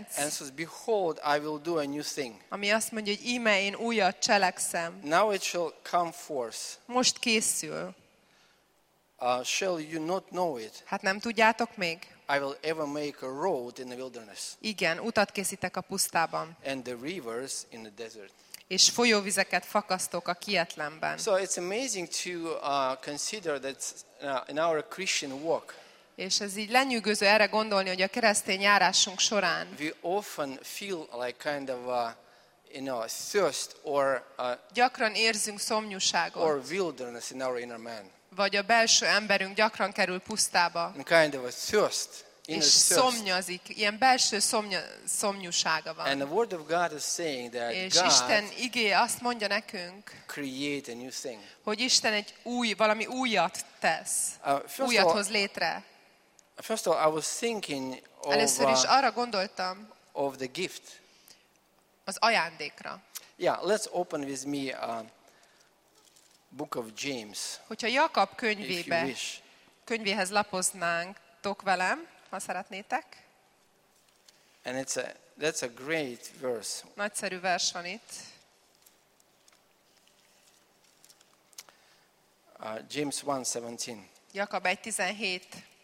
And says, behold, I will do a new thing. ami azt mondja, hogy íme én újat cselekszem. Now it shall come forth. Most készül. Shall you not know it? Hát nem tudjátok még? I will ever make a road in the wilderness. Igen, utat készítek a pusztában. And the rivers in the desert. És folyóvizeket fakasztok a kietlenben. So it's amazing to consider that in our Christian walk, És ez így lenyűgöző erre gondolni, hogy a keresztény járásunk során we often feel like kind of thirst or gyakran érzünk szomjúságot, wilderness in our inner man. vagy a belső emberünk gyakran kerül pusztába, And kind of a thirst, inner és thirst. szomjazik, ilyen belső szomjúsága van. And the Word of God is saying that És God Isten igéje azt mondja nekünk, create a new thing. hogy Isten egy valami újat tesz, újat hoz létre. First of all, I was thinking Először is arra gondoltam, of the gift. az ajándékra. Yeah, let's open with me Book of James, Hogyha Jakab if you wish. könyvéhez lapoznánk velem, ha szeretnétek. And that's a great verse. Nagyszerű vers van itt. James 1:17. Jakab 1:17.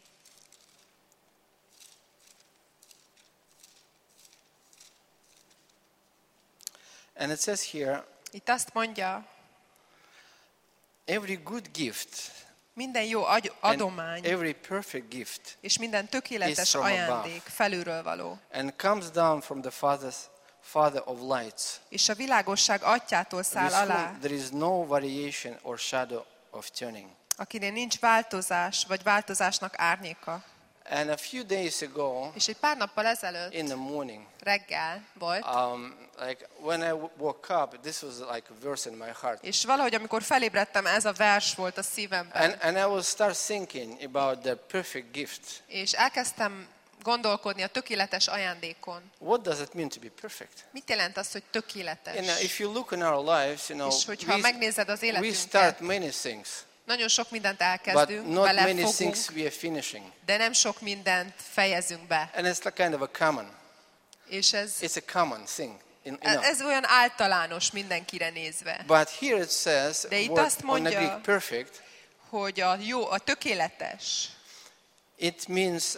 And it says here, Itt azt mondja, every good gift minden jó adomány and every perfect gift és minden is tökéletes from ajándék felülről való. and comes down from the Father of lights, És a világosság atyától száll with alá, whom there is no variation or shadow of turning. akinél nincs változás, vagy változásnak árnyéka. And a few days ago, És egy pár nappal ezelőtt, in the morning, reggel volt, like when I woke up, this was like a verse in my heart. és valahogy amikor felébredtem, ez a vers volt a szívemben. And I will start thinking about the perfect gift. És elkezdtem gondolkodni a tökéletes ajándékon. What does it mean to be perfect? Mit jelent az, hogy tökéletes? If you look in our lives, És hogyha megnézed az we életünket, start many things, nagyon sok mindent but elkezdünk, not many belefogunk, things we are finishing. de nem sok mindent fejezünk be. And it's like kind of a common. És It's a common thing. ez olyan általános mindenkire nézve. But here it says, De itt word azt on mondja, the Greek, perfect, hogy a jó, a tökéletes, it means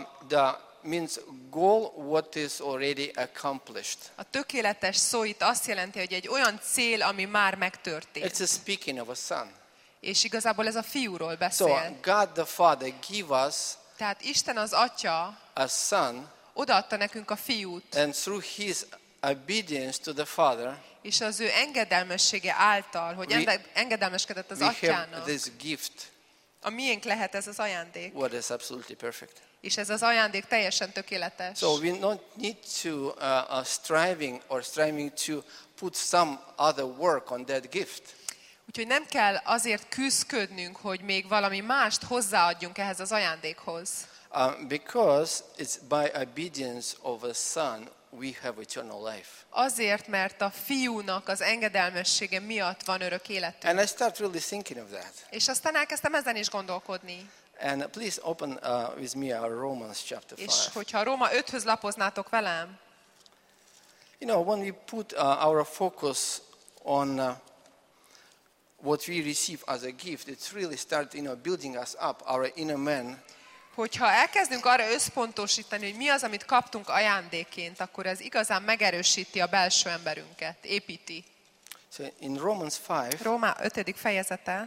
means goal what is already accomplished. a tökéletes szó itt azt jelenti, hogy egy olyan cél, ami már megtörtént. It's a speaking of a son. És igazából ez a fiúról So beszél. God the Father give us Tehát Isten az Atya a son, odaadta nekünk a fiút, and through his obedience to the Father, és az ő engedelmessége által, hogy engedelmeskedett az we have Atyának, this gift, a miénk lehet ez az ajándék. what is absolutely perfect. És ez az ajándék teljesen tökéletes. So we don't need to striving to put some other work on that gift. Úgyhogy nem kell azért küzdködnünk, hogy még valami mást hozzáadjunk ehhez az ajándékhoz. Because it's by obedience of a son we have eternal life. Azért, mert a fiúnak az engedelmessége miatt van örök életünk. And I start really thinking of that. És aztán elkezdtem ezen is gondolkodni. And please open with me Romans chapter 5. És hogyha Róma 5-höz lapoznátok velem, When we put our focus on what we receive as a gift, it's really start, building us up, our inner man. hogyha elkezdünk arra összpontosítani, hogy mi az, amit kaptunk ajándékként, akkor ez igazán megerősíti a belső emberünket, építi. So in Romans 5, Róma 5. fejezete,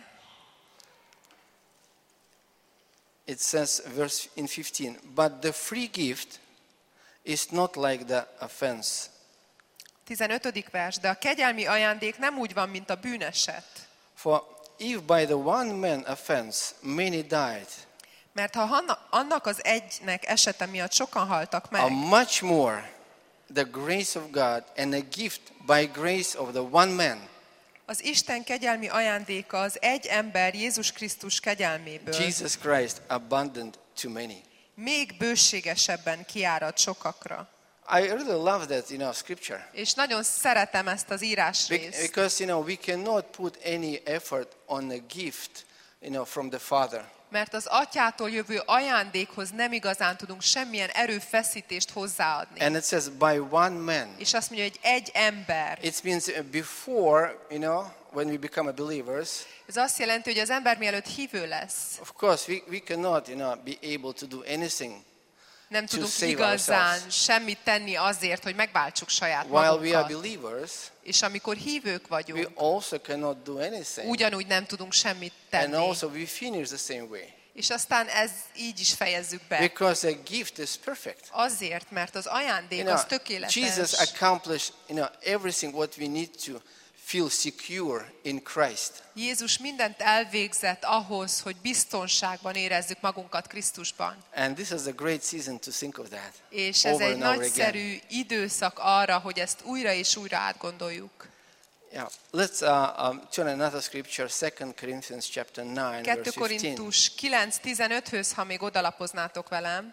it says, verse in 15, but the free gift is not like the offense. 15. vers, de a kegyelmi ajándék nem úgy van, mint a bűneset. For if by the one man offense many died, Mert ha annak az egynek esete miatt sokan haltak meg, much more the grace of God and a gift by grace of the one man, az Isten kegyelmi ajándéka az egy ember Jézus Krisztus kegyelméből Jesus Christ, abundant to many. még bőségesebben kiárad sokakra. I really love that, scripture. És nagyon szeretem ezt az írásrészt. Because, we cannot put any effort on a gift, from the Father. Mert az atyától jövő ajándékhoz nem igazán tudunk semmilyen erőfeszítést hozzáadni. And it says by one man. És azt mondja, hogy egy ember. It means before, when we become a believers, Ez azt jelenti, hogy az ember mielőtt hívő lesz, of course we cannot, be able to do anything nem to tudunk save igazán ourselves. semmit tenni azért, hogy megváltsuk saját While we are magunkat. believers, És amikor hívők we vagyunk, also cannot do anything. ugyanúgy nem tudunk semmit And tenni. also we finish the same way. És aztán ez így is fejezzük be. Because a gift is perfect. Azért, mert az ajándék az tökéletes. Jesus accomplished, everything what we need to feel secure in Christ. Jézus mindent elvégzett ahhoz, hogy biztonságban érezzük magunkat Krisztusban. And this is a great season to think of that. És ez over egy and over nagyszerű időszak arra, hogy ezt újra és újra átgondoljuk. Yeah. Let's turn another scripture, 2 Corinthians chapter 9, 2 verse 15. Korintus 9:15-höz, ha még odalapoznátok velem.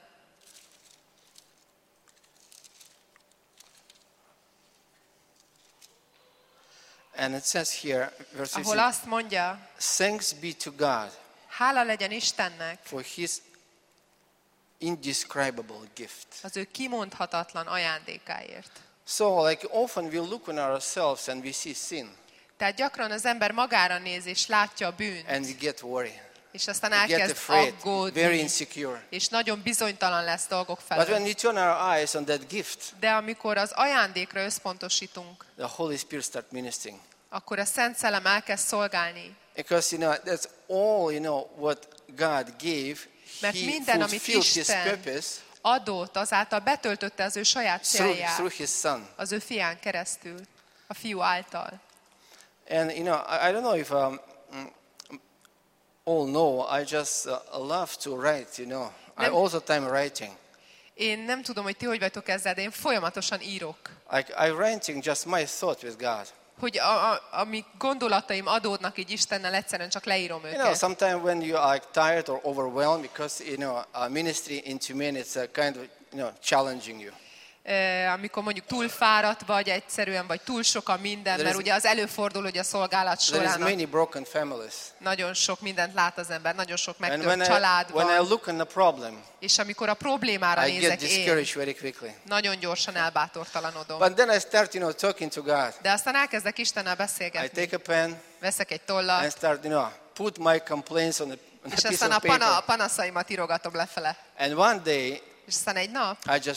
And it says here, verse Ahol 15, azt mondja, thanks be to God hála legyen Istennek for his indescribable gift. az ő kimondhatatlan ajándékáért. So, like often we look on ourselves and we see sin Tehát gyakran az ember magára néz és látja a bűnt, and we get worried, és aztán we get elkezd afraid, very aggódni, insecure. és nagyon bizonytalan lesz dolgok But when felől. we turn our eyes on that gift, De amikor az ajándékra összpontosítunk, the Holy Spirit starts ministering. akkor a Szent Szellem elkezd szolgálni. Because, that's all, what God gave, Mert he minden, amit fulfilled his Isten purpose adott, azáltal betöltötte az ő saját célját, through his son. az ő fián keresztül, a fiú által. And, I don't know if all know, I just love to write, I also time writing. Én nem tudom, hogy ti hogy vagytok ezzel, de én folyamatosan írok. Like I writing just my thought with God. Hogy ami gondolataim adódnak így Istennel, egyszerűen csak leírom őket. Sometimes when you are tired or overwhelmed, because ministry into men, it's kind of challenging you. Amikor mondjuk túl fáradt vagy egyszerűen, vagy túl sok a minden, mert ugye az előfordul, hogy a szolgálat There is során many broken families. nagyon sok mindent lát az ember, nagyon sok And megtört család when I van, look on the problem, és amikor a problémára I get nézek én, discouraged very quickly. nagyon gyorsan elbátortalanodom. But then I start, talking to God. De aztán elkezdek Istennel I beszélgetni. take a pen Veszek egy and tollat, start, put my complaints on a és piece aztán of a paper. panaszaimat írogatom lefele. And one day, És aztán egy nap I just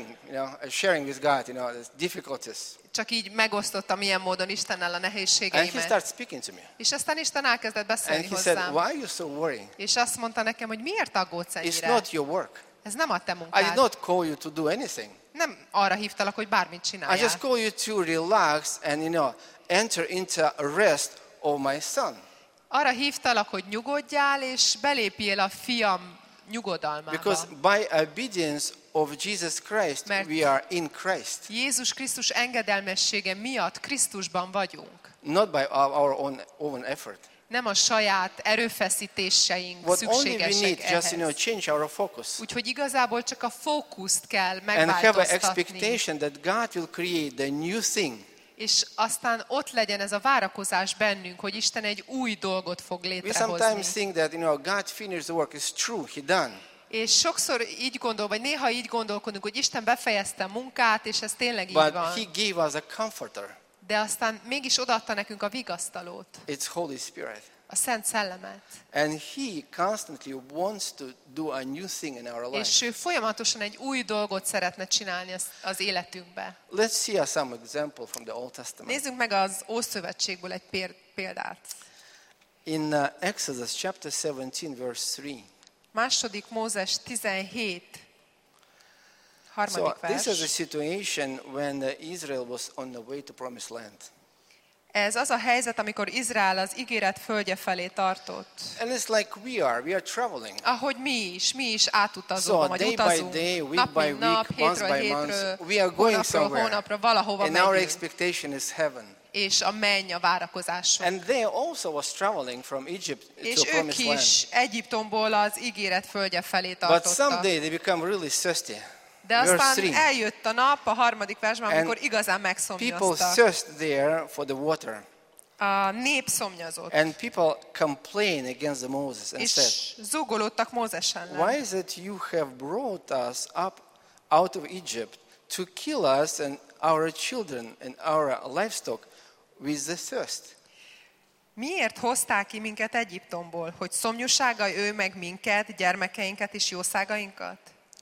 sharing with God, the difficulties. csak így megosztottam ilyen módon Istennel a And he nehézségeimet. started speaking to me. És aztán Isten elkezdett And beszélni he said, hozzám. why are you so worried? És azt mondta nekem, hogy miért aggódsz It's ennyire? not your work. Ez nem a te I did munkád. not call you to do anything. Nem arra hívtalak, hogy bármit I csináljál. just call you to relax and, enter into a rest of my son. Arra hívtalak, hogy nyugodjál, és belépjél a fiam nyugodalmába. Because by obedience of Jesus Christ, Mert- we are in Christ. Jézus Krisztus engedelmessége miatt Krisztusban vagyunk. Not by our own effort. Nem a saját erőfeszítéseink What only we need, szükségesek just, ehhez. change our focus. Úgyhogy igazából csak a fókuszt kell And have an megváltoztatni. expectation that God will create the new thing. És aztán ott legyen ez a várakozás bennünk, hogy Isten egy új dolgot fog We létrehozni. sometimes think that, God finished the work. It's true, He done. És sokszor így gondol, vagy néha így gondolkodunk, hogy Isten befejezte a munkát, és ez tényleg így But van. He gave us a comforter. De aztán mégis odaadta nekünk a vigasztalót, It's Holy Spirit. a Szent Szellemet. And He constantly wants to do a new thing in our life. És ő folyamatosan egy új dolgot szeretne csinálni az életünkbe. Let's see some example from the Old Testament. Nézzünk meg az Ószövetségből egy példát. In Exodus chapter 17, verse 3. Második Mózes 17, So harmadik this is a vers. situation when Israel was on the way to Promised Land. Ez az a helyzet, amikor Izrael az ígéret földje felé tartott. And it's like we are traveling. Ahogy mi is átutazunk, So vagy day by utazunk. day, week Nap by mint nap, week, month hétről by hétről, month, we are going hónapról somewhere. hónapra, valahova And our megyünk. expectation is heaven. És a menny a várakozásunk. And they also was traveling from Egypt És to ők Promised Land. is Egyiptomból az ígéret földje felé But tartottak. someday they become really thirsty. De Verse aztán 3. eljött a nap, a harmadik versben, And amikor igazán People megszomjaztak. thirst there for the water. A nép szomjazott, And people complained against the Moses and said, és zúgolódtak Mózes ellen. why is it you have brought us up out of Egypt to kill us and our children and our livestock with the thirst? Miért hozták ki minket Egyiptomból, hogy szomjúsággal ő meg minket, gyermekeinket és jószágainkat?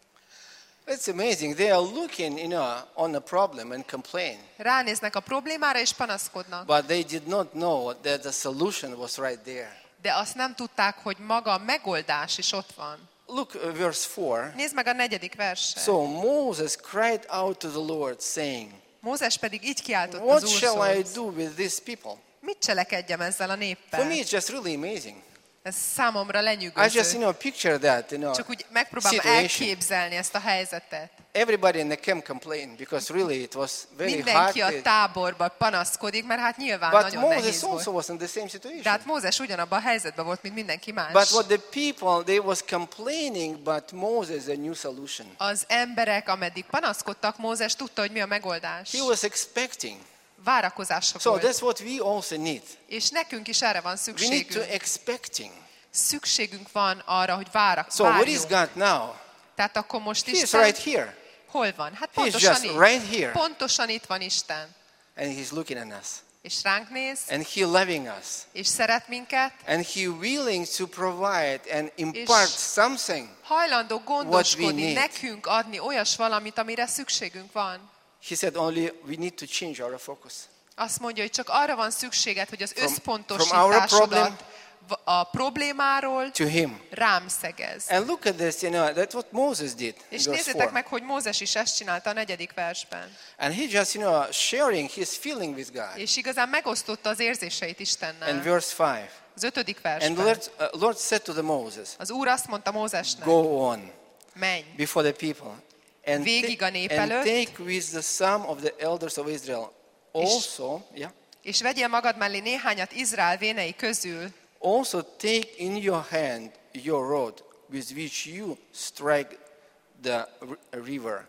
It's amazing. They are looking, on the problem and complain. Ránéznek a problémára és panaszkodnak. But they did not know that the solution was right there. De azt nem tudták, hogy maga a megoldás is ott van. Look, verse 4. Nézd meg a 4. verset. So Moses cried out to the Lord, saying, Mózes pedig így kiáltott what az shall I Úrhoz. do with these people? Mit cselekedjem ezzel a For me, néppel? it's just really amazing. Ez számomra I just, lenyűgöző. picture that, Csak úgy megpróbálom situation. elképzelni ezt a helyzetet. Everybody in the camp complained because really it was very hard. Mindenki a táborban panaszkodik, mert hát nyilván But nagyon Moses nehéz also volt. was in the same situation. De hát Mózes ugyanabban a helyzetben volt, mint mindenki más. But what the people, they was complaining, but Moses a new solution. Az emberek, ameddig panaszkodtak, Mózes tudta, hogy mi a megoldás. He was expecting. Várakozásra So volt. that's what we also need. És nekünk is erre van We need to szükségünk. expecting. Szükségünk van arra, hogy So what is várjunk. God now? Tehát akkor most He is Isten right here. hol van? Hát He is pontosan just itt. right here. Pontosan itt van Isten. And he's looking at us. És ránk néz, And he loving us. és szeret minket, And he willing to provide and impart something. hajlandó gondoskodni, need. nekünk adni olyas valamit, amire szükségünk van. He said only we need to change our focus. Azt mondja, hogy csak arra van szükséged, hogy az from our összpontosításodat a problémáról To him. rám szegez. And look at this, that's what Moses did. in És verse nézzétek 4. meg, hogy Mózes is ezt csinálta a 4. versben. And he just, sharing his feeling with God. És igazán megosztotta az érzéseit And Istennel. verse 5. Az 5. And versben. Lord said to the Moses, Az Úr azt mondta Mózesnek, go on menj, before the people and, Végig a nép and előtt. take with the some of the elders of Israel. Also, és vegyél magad mellé néhányat Izrael vénei közül, also take in your hand your rod with which you strike the river.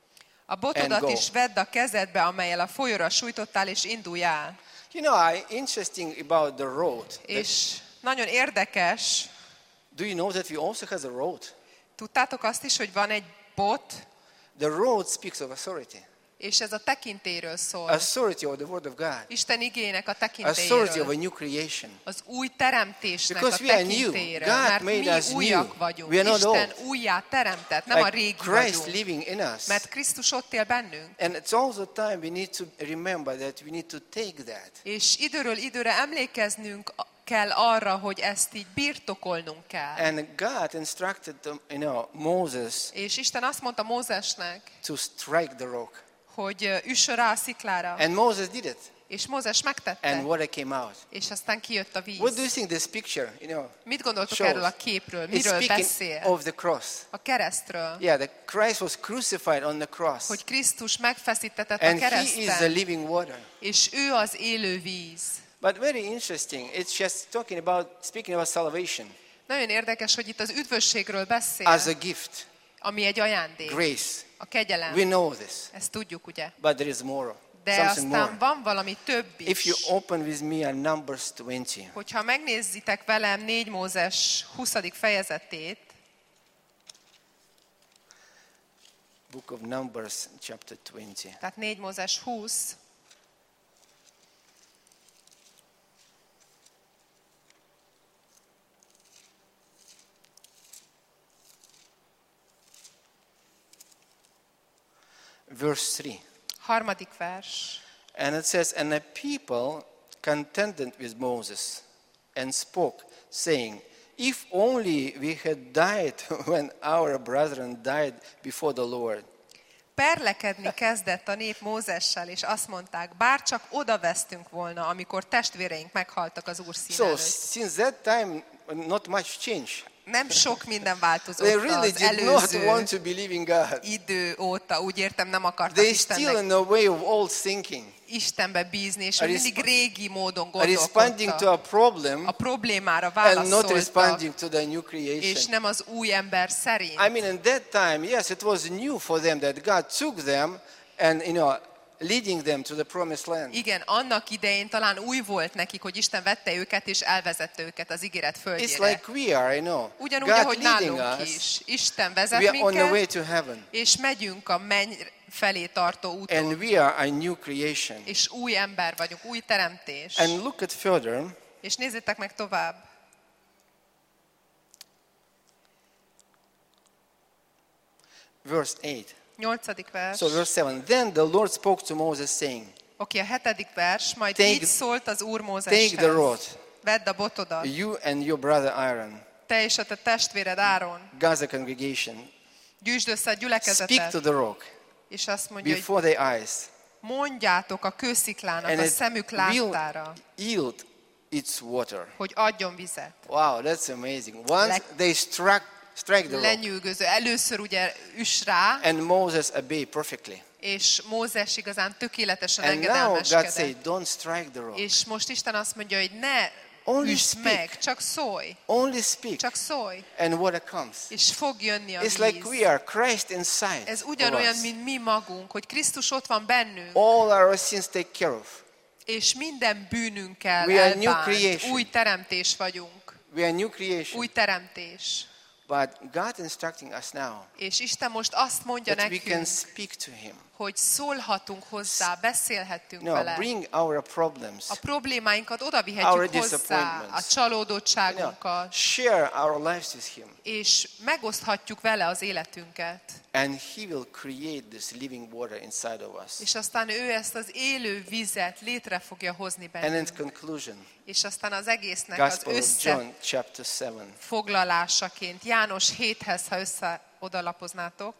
a botodat And go. is vedd a kezedbe, amellyel a folyóra sújtottál, és indulj el. Interesting about the road. És nagyon érdekes, Do you know that we also have a road? tudtátok azt is, hogy van egy bot, The road speaks of authority. és ez a tekintélyről szól. Authority of the word of God. Isten igének a Authority of a tekintélyről. new creation. Az új teremtésnek Because a we are new. tekintélyről. God Mert made mi us újak new. vagyunk. We are not Isten old. újjá teremtett, nem a Like régi Christ vagyunk. living in us. Mert Krisztus ott él bennünk. And it's all the time we need to remember that we need to take that. És időről időre emlékeznünk kell arra, hogy ezt így birtokolnunk kell. And God instructed Moses És Isten azt mondta Mózesnek, to strike the rock. hogy üssön rá a sziklára. And Moses did it. És Mózes megtette. And water came out. És aztán kijött a víz. What do you think this picture, Mit gondoltok shows? erről a képről? It's Miről speaking beszél? of the cross. A keresztről. Yeah, the Christ was crucified on the cross. Hogy Krisztus megfeszítetett a And he is the kereszten. living water. És ő az élő víz. But very interesting, it's just speaking about salvation Nagyon érdekes, hogy itt az üdvösségről beszél, as a gift, ami egy ajándék. grace. A kegyelem. We know this, Ezt tudjuk, ugye? but there is more, De something aztán more. van valami több If is. you open with me at Numbers 20, Hogyha megnézitek velem 4 Mózes 20. fejezetét, book of Numbers, chapter 20. tehát 4 Mózes 20, Verse 3. 3. vers. And it says, and the people contended with Moses and spoke, saying, if only we had died when our brethren died before the Lord. Perlekedni kezdett a nép Mózessel, és azt mondták, bár csak odavesztünk volna, amikor testvéreink meghaltak az Úr szín So előtt. since that time, not much change. Nem sok minden változott They really az did not előző want to believe in God. idő óta, úgy értem, nem akartak They still Istennek, in a way of old thinking, Istenbe bízni, és Are mindig régi módon responding to gondolkodtak. a problem A problémára and not válaszoltak, responding to the new és creation. nem az új ember szerint. I mean, in that time, yes, it was new for them that God took them and, leading them to the promised land. Igen, annak idején talán új volt nekik, hogy Isten vette őket és elvezette őket az ígéret It's földjére. like we are, I know. Ugyanúgy, God ahogy leading nálunk us. is. Isten We vezet are on the way minket, to heaven. és megyünk a menny felé tartó úton. And we are a new creation. És új ember vagyunk, új teremtés. And look at further. És nézzétek meg tovább. Verse 8. 8. vers. So verse 7. Then the Lord spoke to Moses saying, Oké, a 7. vers, majd Take- így szólt az Úr take Mózeshez. the rod, Vedd a botodat, you and your brother Aaron, te és a te testvéred Áron, gather congregation, gyűjtsd össze a speak gyülekezetet, to the rock és azt mondja, hogy before their eyes, mondjátok a kősziklának and a it szemük will láttára, yield its water. hogy adjon vizet. Wow, that's amazing. Once they strike the rock, Lenyűgöző. Először ugye üss rá, and Moses obeyed perfectly. és Mózes igazán tökéletesen And now God engedelmeskedett. said, don't strike the rock. És most Isten azt mondja, hogy ne Only üss speak. meg, csak szólj, Only speak, csak szólj, and water comes. és fog jönni a It's like víz. we are Christ inside Ez of ugyanolyan, us. mint mi magunk, hogy Krisztus ott van bennünk, All our sins take care of. és minden bűnünkkel We are new elbánt. creation. Új teremtés vagyunk. We are new creation. Új teremtés. But God instructing us now És Isten most azt mondja that we can nekünk, speak to Him. hogy szólhatunk hozzá, beszélhetünk No, vele. bring our problems. A problémáinkat oda Our vihetjük hozzá, a disappointments. csalódottságunkat, Share our lives with Him. és megoszthatjuk vele az életünket. And He will create this living water inside of us. És aztán ő ezt az élő vizet létre fogja hozni And in bennünk. conclusion, És aztán az egésznek az Gospel of John, chapter 7. összefoglalásaként, János 7-hez, ha odalapoznátok,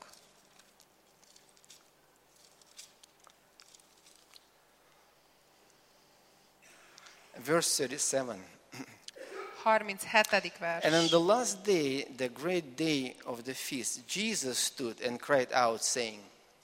Verse 37. 37. vers. And on the last day, the great day of the feast, Jesus stood and cried out, saying,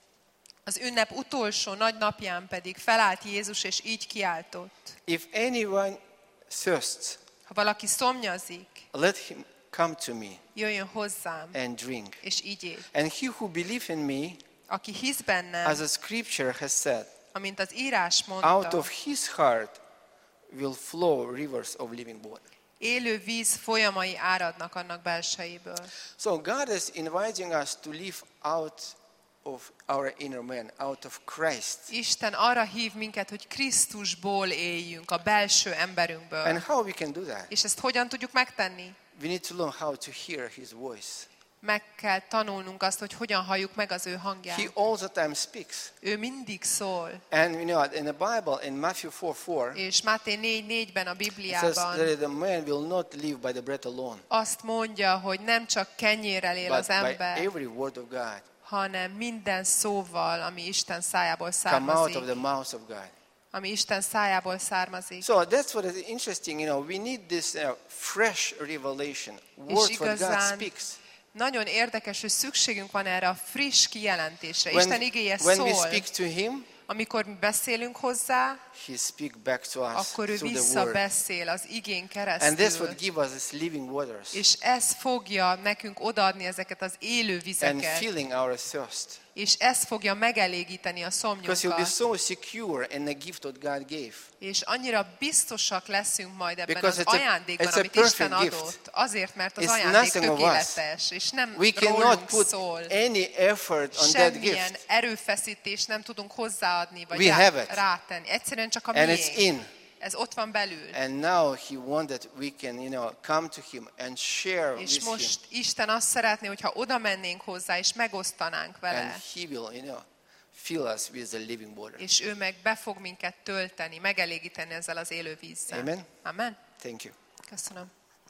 Az ünnep utolsó nagy napján pedig felállt Jézus, és így kiáltott. If anyone thirsts, Ha valaki szomjazik, let him come to me jöjjön hozzám, and drink. és igyél. And he who believes in me, Aki hisz bennem, as the scripture has said, amint az írás out mondta, of his heart will flow rivers of living water. élő víz folyamai áradnak annak belsejéből. So God is inviting us to live out of our inner man, out of Christ. Isten arra hív minket, hogy Krisztusból éljünk, a belső emberünkből. And how we can do that? És ezt hogyan tudjuk megtenni? We need to learn how to hear his voice. Meg kell tanulnunk azt, hogy hogyan halljuk meg az ő He hangját. all the time speaks. Ő mindig szól. And you know, in the Bible, in Matthew 4:4, És Máté 4:4-ben a it says Bibliában that the man will not live by the bread alone, azt mondja, hogy nem csak kenyérrel él but az by ember, every word of God hanem minden szóval, ami Isten szájából come out származik. of the mouth of God. Ami Isten szájából származik. So that's what is interesting. You know, we need this fresh revelation. Words what God igazán speaks. Nagyon érdekes, hogy szükségünk van erre a friss kijelentésre. When, Isten igéje when we szól. speak to Him, Amikor mi beszélünk hozzá, He speaks back to us akkor ő through the Word. visszabeszél az igén And that's keresztül. what gives us this living waters És ez fogja nekünk odaadni ezeket az élő and vizeket. filling our thirst. És ez fogja megelégíteni a Because you'll be szomjunkat. so secure in the gift that God gave. És annyira biztosak leszünk majd ebben Because az it's a- ajándékban, it's a amit Isten perfect gift. adott. Azért, mert az It's ajándék nothing of us. tökéletes, és nem We cannot rólunk put szól. any effort on that Semmilyen gift. erőfeszítést nem tudunk hozzáadni, vagy We have it. rátenni. Egyszerűen csak a And it's miénk. in. Ez ott van belül. And now He wants that we can, come to Him and share És with Him. most Isten azt szeretné, hogyha oda mennénk hozzá, és megosztanánk vele. And He will, fill us with the living water. És ő meg be fog minket tölteni, megelégíteni ezzel az élő vízzel. Amen. Amen. Thank you. Köszönöm.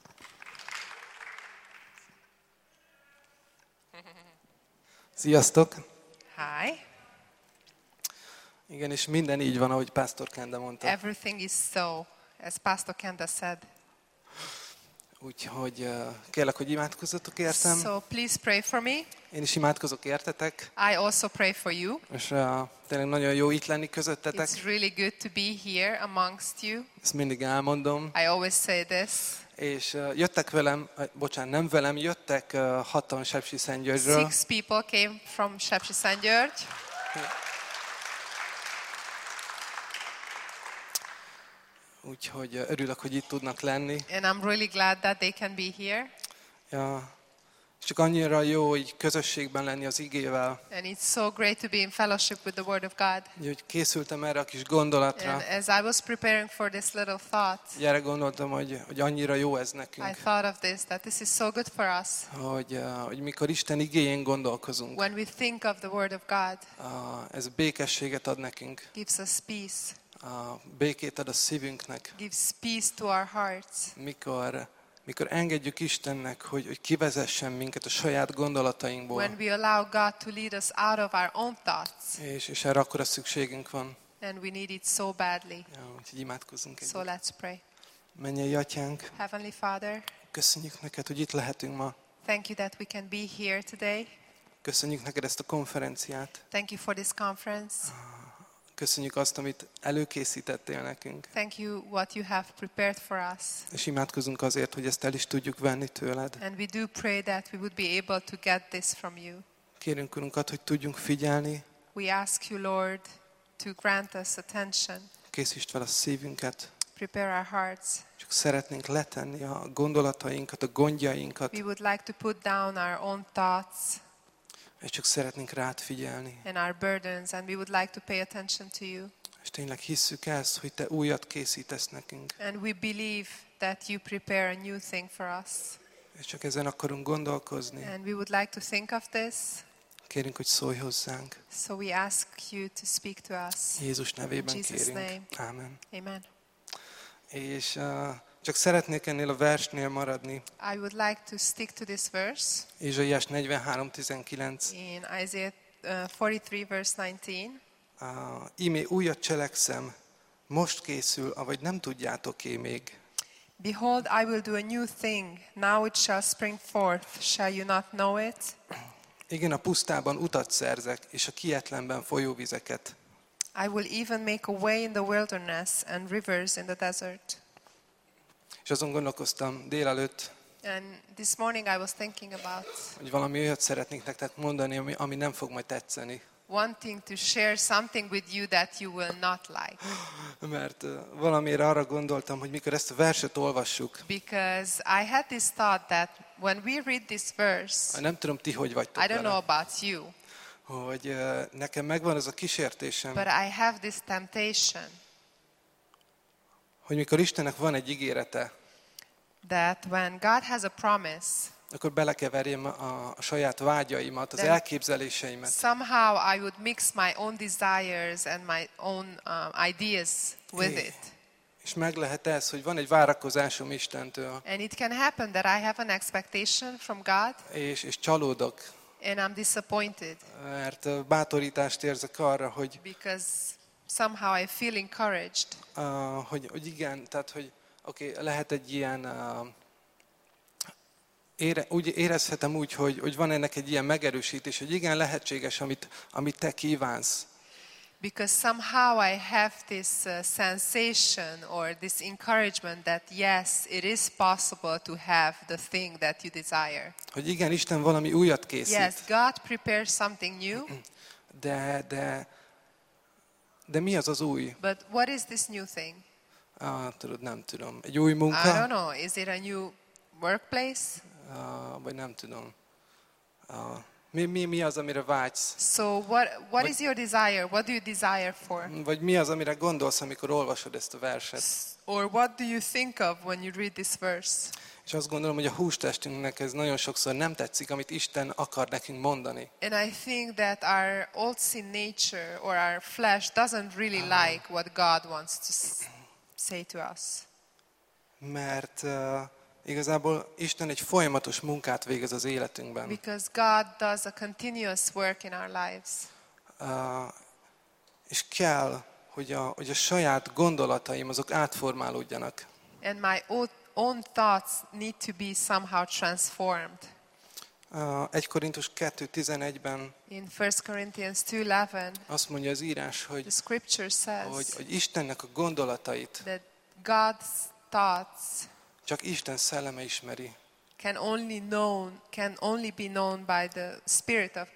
Sziasztok! Hi. Igen, és minden így van, ahogy Pásztor Kende mondta. Everything is so, as Pastor Kenda said. Úgyhogy kérlek, hogy imádkozzatok értem. So please pray for me. Én is imádkozok értetek, I also pray for you. és tényleg nagyon jó itt lenni közöttetek. It's really good to be here amongst you. Ezt mindig elmondom. I always say this. És jöttek velem, nem velem, jöttek hatan Sepsiszentgyörgyről. 6 people came from Sepsiszentgyörgy. Úgyhogy örülök, hogy itt tudnak lenni. And I'm really glad that they can be here. Ja, csak annyira jó így közösségben lenni az igével. And it's so great to be in fellowship with the Word of God. Úgyhogy készültem erre a kis gondolatra. And as I was preparing for this little thought, Gyere, gondoltam, hogy annyira jó ez I nekünk. thought of this, that this is so good for us. Hogy mikor Isten igéjén gondolkozunk, When we think of the Word of God, ez békességet ad nekünk, gives us peace, békét ad a szívünknek, gives peace to our hearts. mikor engedjük Istennek, hogy kivezessen minket a saját gondolatainkból, When we allow God to lead us out of our own thoughts, és erre akkora szükségünk van. and we need it so badly. Ja, úgyhogy imádkozzunk So együtt. let's pray. Mennyei Atyánk, Heavenly Father, köszönjük neked, hogy itt lehetünk ma. thank you that we can be here today. Köszönjük neked ezt a konferenciát. Thank you for this conference. Köszönjük azt, amit előkészítettél nekünk. Thank you what you have prepared for us. És imádkozunk azért, hogy ezt el is tudjuk venni tőled. And we do pray that we would be able to get this from you. Kérünk, Urunkat, hogy tudjunk figyelni, We ask you, Lord, to grant us attention, készítsd fel a szívünket, prepare our hearts. csak szeretnénk letenni a gondolatainkat, a gondjainkat, We would like to put down our own thoughts és csak szeretnénk rád figyelni. and our burdens, and we would like to pay attention to you. És tényleg hisszük ezt, hogy te újat készítesz nekünk. And we believe that you prepare a new thing for us. És csak ezen akarunk gondolkozni. And we would like to think of this, Kérünk, hogy szólj hozzánk. so we ask you to speak to us. Jézus nevében In Jesus' kérünk. Ámen. Amen. És csak szeretnék ennél a versnél maradni. I would like to stick to this verse Ézsaiás 43:19. in Isaiah 43, verse 19. Ímé újat cselekszem, most készül, avagy nem tudjátok-é még. Behold, I will do a new thing. Now it shall spring forth. Shall you not know it? Igen, a pusztában utat szerzek, és a kietlenben folyóvizeket. I will even make a way in the wilderness and rivers in the desert. És azon gondolkoztam délelőtt, And this morning I was thinking about hogy valami olyat szeretnék nektek mondani, ami nem fog majd tetszeni. wanting to share something with you that you will not like. Mert valamire arra gondoltam, hogy mikor ezt a verset olvassuk, Because I had this thought that when we read this verse, nem tudom ti, hogy vagytok I don't know vele, about you, hogy nekem megvan az a kísértésem, but I have this temptation hogy mikor Istennek van egy ígérete, that when God has a promise, akkor belekeverjem a saját vágyaimat, az De- elképzeléseimet. somehow I would mix my own desires and my own ideas with it. És meg lehet ez, hogy van egy várakozásom Istentől, And it can happen that I have an expectation from God és csalódok, and I'm disappointed mert bátorítást érzek arra, because somehow I feel encouraged. hogy igen, tehát hogy oké, lehet egy ilyen, úgy érezhetem úgy, hogy van ennek egy ilyen megerősítés, hogy igen, lehetséges, amit te kívánsz. Because somehow I have this sensation or this encouragement that yes, it is possible to have the thing that you desire. Hogy igen, Isten valami újat készít, Yes, God prepares something new, de mi az az új? but what is this new thing? Tudod, nem tudom. Egy új I don't munka? know. Is it a new workplace? Vagy nem tudom. Mi az, amire vágysz? So what is your desire? What do you desire for? Vagy mi az, amire gondolsz, amikor olvasod ezt a verset? Or what do you think of when you read this verse? És azt gondolom, hogy a hústestünknek ez nagyon sokszor nem tetszik, amit Isten akar nekünk mondani. And I think that our old sin nature or our flesh doesn't really like what God wants to say to us. Mert igazából Isten egy folyamatos munkát végez az életünkben. Because God does a continuous work in our lives. És kell, hogy a saját gondolataim azok átformálódjanak. And my own thoughts need to be somehow transformed. 1 Korintus 2:11-ben In 1 Corinthians 2:11, azt mondja az írás, the hogy, scripture says hogy Istennek a gondolatait that God's thoughts csak Isten szelleme ismeri. can only be known by the Spirit of God.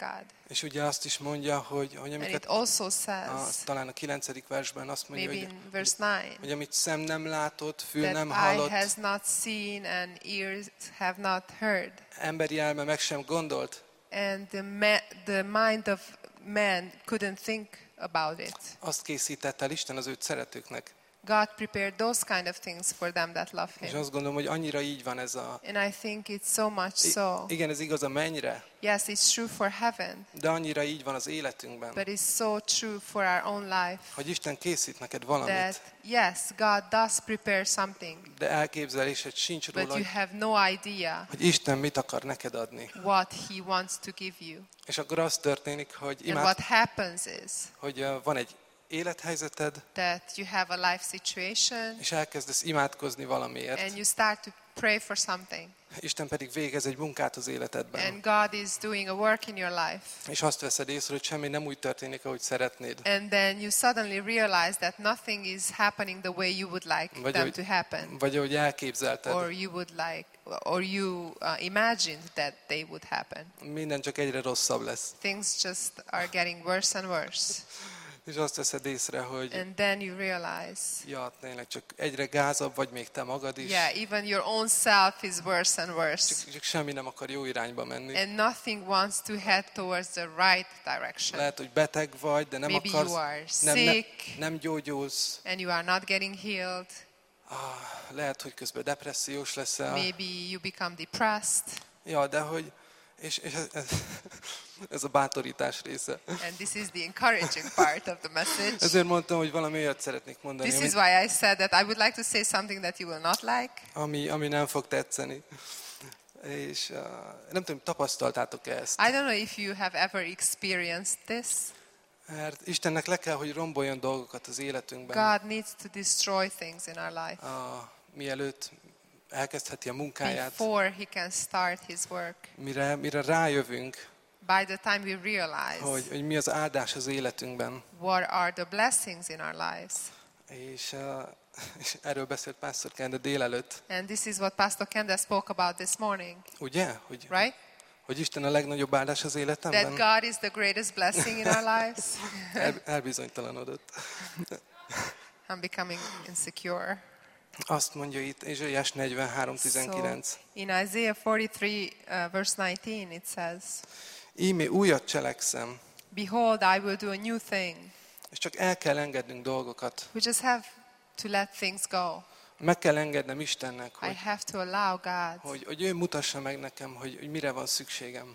És ugye azt is mondja, hogy And amiket it also says, talán a 9. versben azt mondja, maybe hogy, in verse 9, hogy amit szem nem látott, fül that nem eye hallott, has not seen and ears have not heard. emberi elme meg sem gondolt, And the mind of man couldn't think about it. azt készítette el Isten az őt szeretőknek. God prepared those kind of things for them that love És Him. azt gondolom, hogy annyira így van ez a... And I think it's so much so. Igen, ez igaz a mennyre, Yes, it's true for heaven, de annyira így van az életünkben, but it's so true for our own life hogy Isten készít neked valamit, that, yes, God does prepare something, de elképzelésed sincs róla, but you have no idea hogy Isten mit akar neked adni. what He wants to give you. És akkor az történik, hogy, And what happens is hogy van egy élethelyzeted, that you have a life situation és elkezdesz imádkozni valamiért, and you start to pray for something. Isten pedig végez egy munkát az életedben. And God is doing a work in your life. És azt veszed észre, hogy semmi nem úgy történik, ahogy szeretnéd. And then you suddenly realize that nothing is happening the way you would like Vagy them ahogy, to happen. vagy ahogy elképzelted. Or you would like, or you imagined that they would happen. Minden csak egyre rosszabb lesz. Things just are getting worse and worse. És azt veszed észre, hogy And then you realize, ja, tényleg csak egyre gázabb vagy még te magad is. yeah, even your own self is worse and worse. Csak semmi nem akar jó irányba menni. And nothing wants to head towards the right direction. Lehet, hogy beteg vagy, de nem Maybe akarsz, you are nem sick. gyógyulsz. And you are not getting healed. Lehet, hogy közben depressziós leszel. Maybe you become depressed. Ja, de hogy... És ez a bátorítás része. And this is the encouraging part of the message. Ezért mondtam, hogy valami olyat szeretnék mondani, This is why I said that I would like to say something that you will not like. ami nem fog tetszeni. És nem tudom, tapasztaltátok-e ezt? I don't know if you have ever experienced this. Mert Istennek le kell, hogy romboljon dolgokat az életünkben, God needs to destroy things in our life mielőtt elkezdheti a munkáját, before He can start His work. mire rájövünk, By the time we realize hogy mi az áldás az életünkben. what are the blessings in our lives. És erről beszélt Pastor Kende délelőtt. And this is what Pastor Kenda spoke about this morning, Ugye? right? Hogy Isten a legnagyobb áldás az That életemben? God is the greatest blessing in our lives. Elbizonytalanodott. I'm becoming insecure. Azt mondja itt Ézsaiás 43:19. So, in Isaiah 43, verse 19, it says, Íme újat cselekszem, "Behold, I will do a new thing." és csak el kell engednünk dolgokat. We just have to let things go. Meg kell engednem Istennek, I have to allow God hogy ő mutassa meg nekem, hogy mire van szükségem.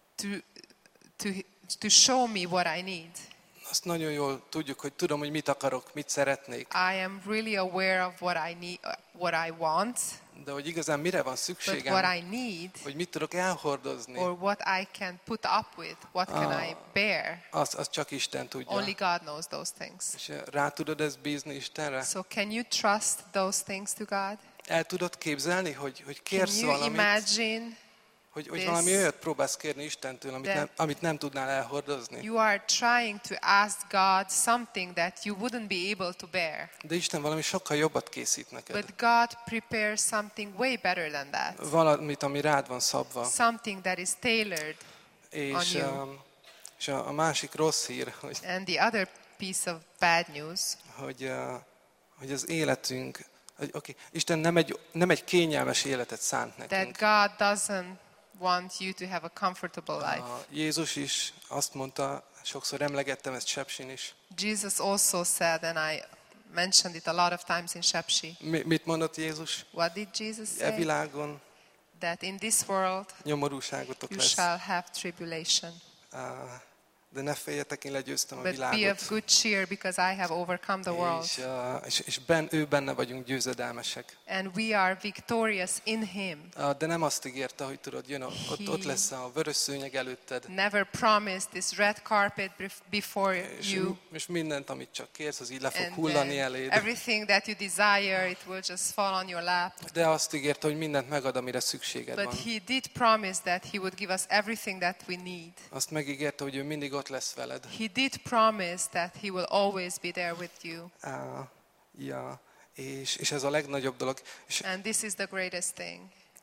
to show me what I need. Azt nagyon jól tudjuk, hogy tudom, hogy mit akarok, mit szeretnék, I am really aware of what I need, what I want, de hogy igazán mire van but szükségem, what I need hogy mit tudok elhordozni, or what I can put up with, what can I bear, az csak Isten tudja. only God knows those things. És rá tudod ezt bízni Istenre? So can you trust those things to God? El tudod képzelni, hogy Can kérsz you valamit, imagine hogy this- valami olyat próbálsz kérni Istentől, amit nem tudnál elhordozni? you are trying to ask God something that you wouldn't be able to bear, De Isten valami sokkal jobbat készít neked. but God prepares something way better than that. Valamit, ami rád van szabva. Something that is tailored. És, on you. és a másik rossz hír, And the other piece of bad news, hogy az életünk, Isten nem egy kényelmes életet szánt that nekünk. God doesn't want you to have a comfortable life. Jézus is azt mondta, sokszor emlegettem ezt Sepsin is. Jesus also said, and I mentioned it a lot of times in Shepshi. Mit mondott Jézus? What did Jesus E say? világon That in this world nyomorúságotok you lesz. shall have tribulation. De ne féljetek, én legyőztem a But be világot. of good cheer because I have overcome the world. És ő benne vagyunk győzedelmesek. And we are victorious in Him. De nem azt ígérte, hogy tudod, jön ott lesz a vörös szőnyeg előtted, Never promised this red carpet before you. és mindent, amit csak kérsz, az így le fog And hullani then eléd. everything that you desire, it will just fall on your lap. De azt ígérte, hogy mindent megad, amire szükséged But van. He did promise that He would give us everything that we need. Azt megígérte, hogy ő mindig ott lesz veled. He did promise that He will always be there with you. És ez a legnagyobb dolog. És And this is the greatest thing.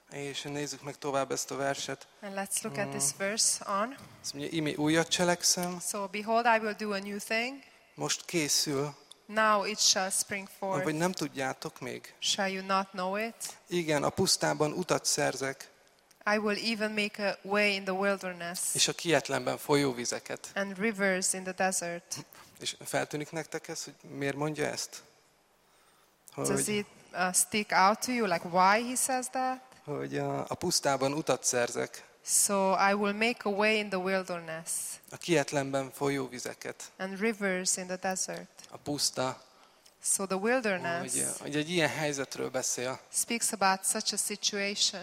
És nézzük meg tovább ezt a verset. And let's look at this verse on. Azt mondja, imi újat cselekszem, So behold, I will do a new thing. most készül, Now it shall spring vagy forth. nem tudjátok még. Shall you not know it? Igen, a pusztában utat szerzek, I will even make a way in the wilderness és a kietlenben folyóvizeket. and rivers in the desert. És feltűnik nektek ez, hogy miért mondja ezt? Does Hogy, it stick out to you, like why he says that? hogy a pusztában utat szerzek, So I will make a way in the wilderness a kietlenben folyóvizeket. and rivers in the desert. A puszta, So the wilderness hogy egy ilyen helyzetről beszél, speaks about such a situation,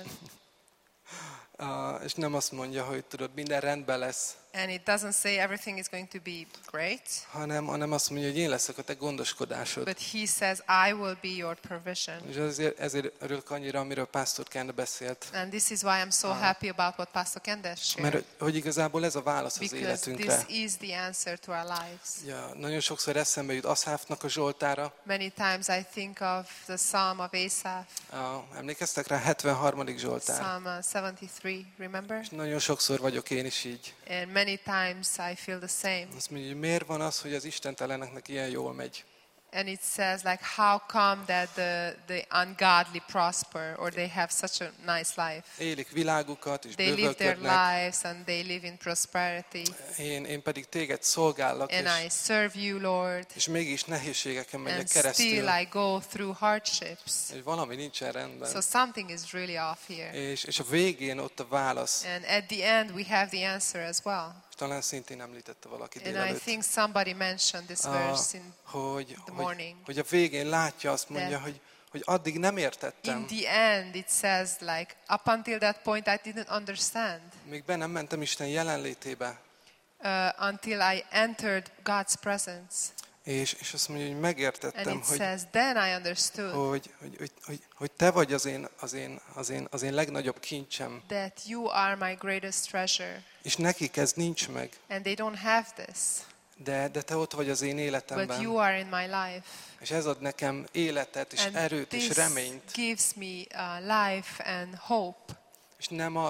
és nem azt mondja, hogy tudod, minden rendben lesz, and it doesn't say everything is going to be great, hanem azt mondja, hogy én leszek a te gondoskodásod. but he says, I will be your provision. És ezért örülök annyira, amiről Pásztor Kende beszélt. And this is why I'm so happy about what Pastor Kendes shared, Mert hogy igazából ez a válasz az because életünkre. this is the answer to our lives. Ja, nagyon sokszor eszembe jut Assáfnak a Zsoltára. Many times I think of the Psalm of Asaph, Emlékeztek rá? 73. Zsoltár. Psalm 73, remember? És nagyon sokszor vagyok én is így. And many times I feel the same. Azt mondja, hogy miért van az, hogy az istenteleneknek ilyen jól megy. And it says like, how come that the ungodly prosper, or they have such a nice life? Élik világukat, és They live their bővölködnek. lives and they live in prosperity. Én pedig téged szolgállak, And I serve you, Lord. és mégis nehézségeken megyek And keresztül. still I go through hardships. És valami nincsen rendben. So something is really off here. És a végén ott a válasz. And at the end we have the answer as well. És talán szintén említette valaki And I délelőtt. think somebody mentioned this verse in Hogy morning. a végén látja, azt mondja, That- hogy addig nem értettem. in the end it says like, up until that point I didn't understand. Még be nem mentem Isten jelenlétébe. Until I entered God's presence. És azt mondja, hogy And megértettem, it says, then I understood hogy te vagy az én legnagyobb kincsem, that you are my greatest treasure. és nekik ez nincs meg, And they don't have this, de te ott vagy az én but életemben, you are in my life. és ez ad nekem életet, és And erőt, és this reményt, gives me life and hope. és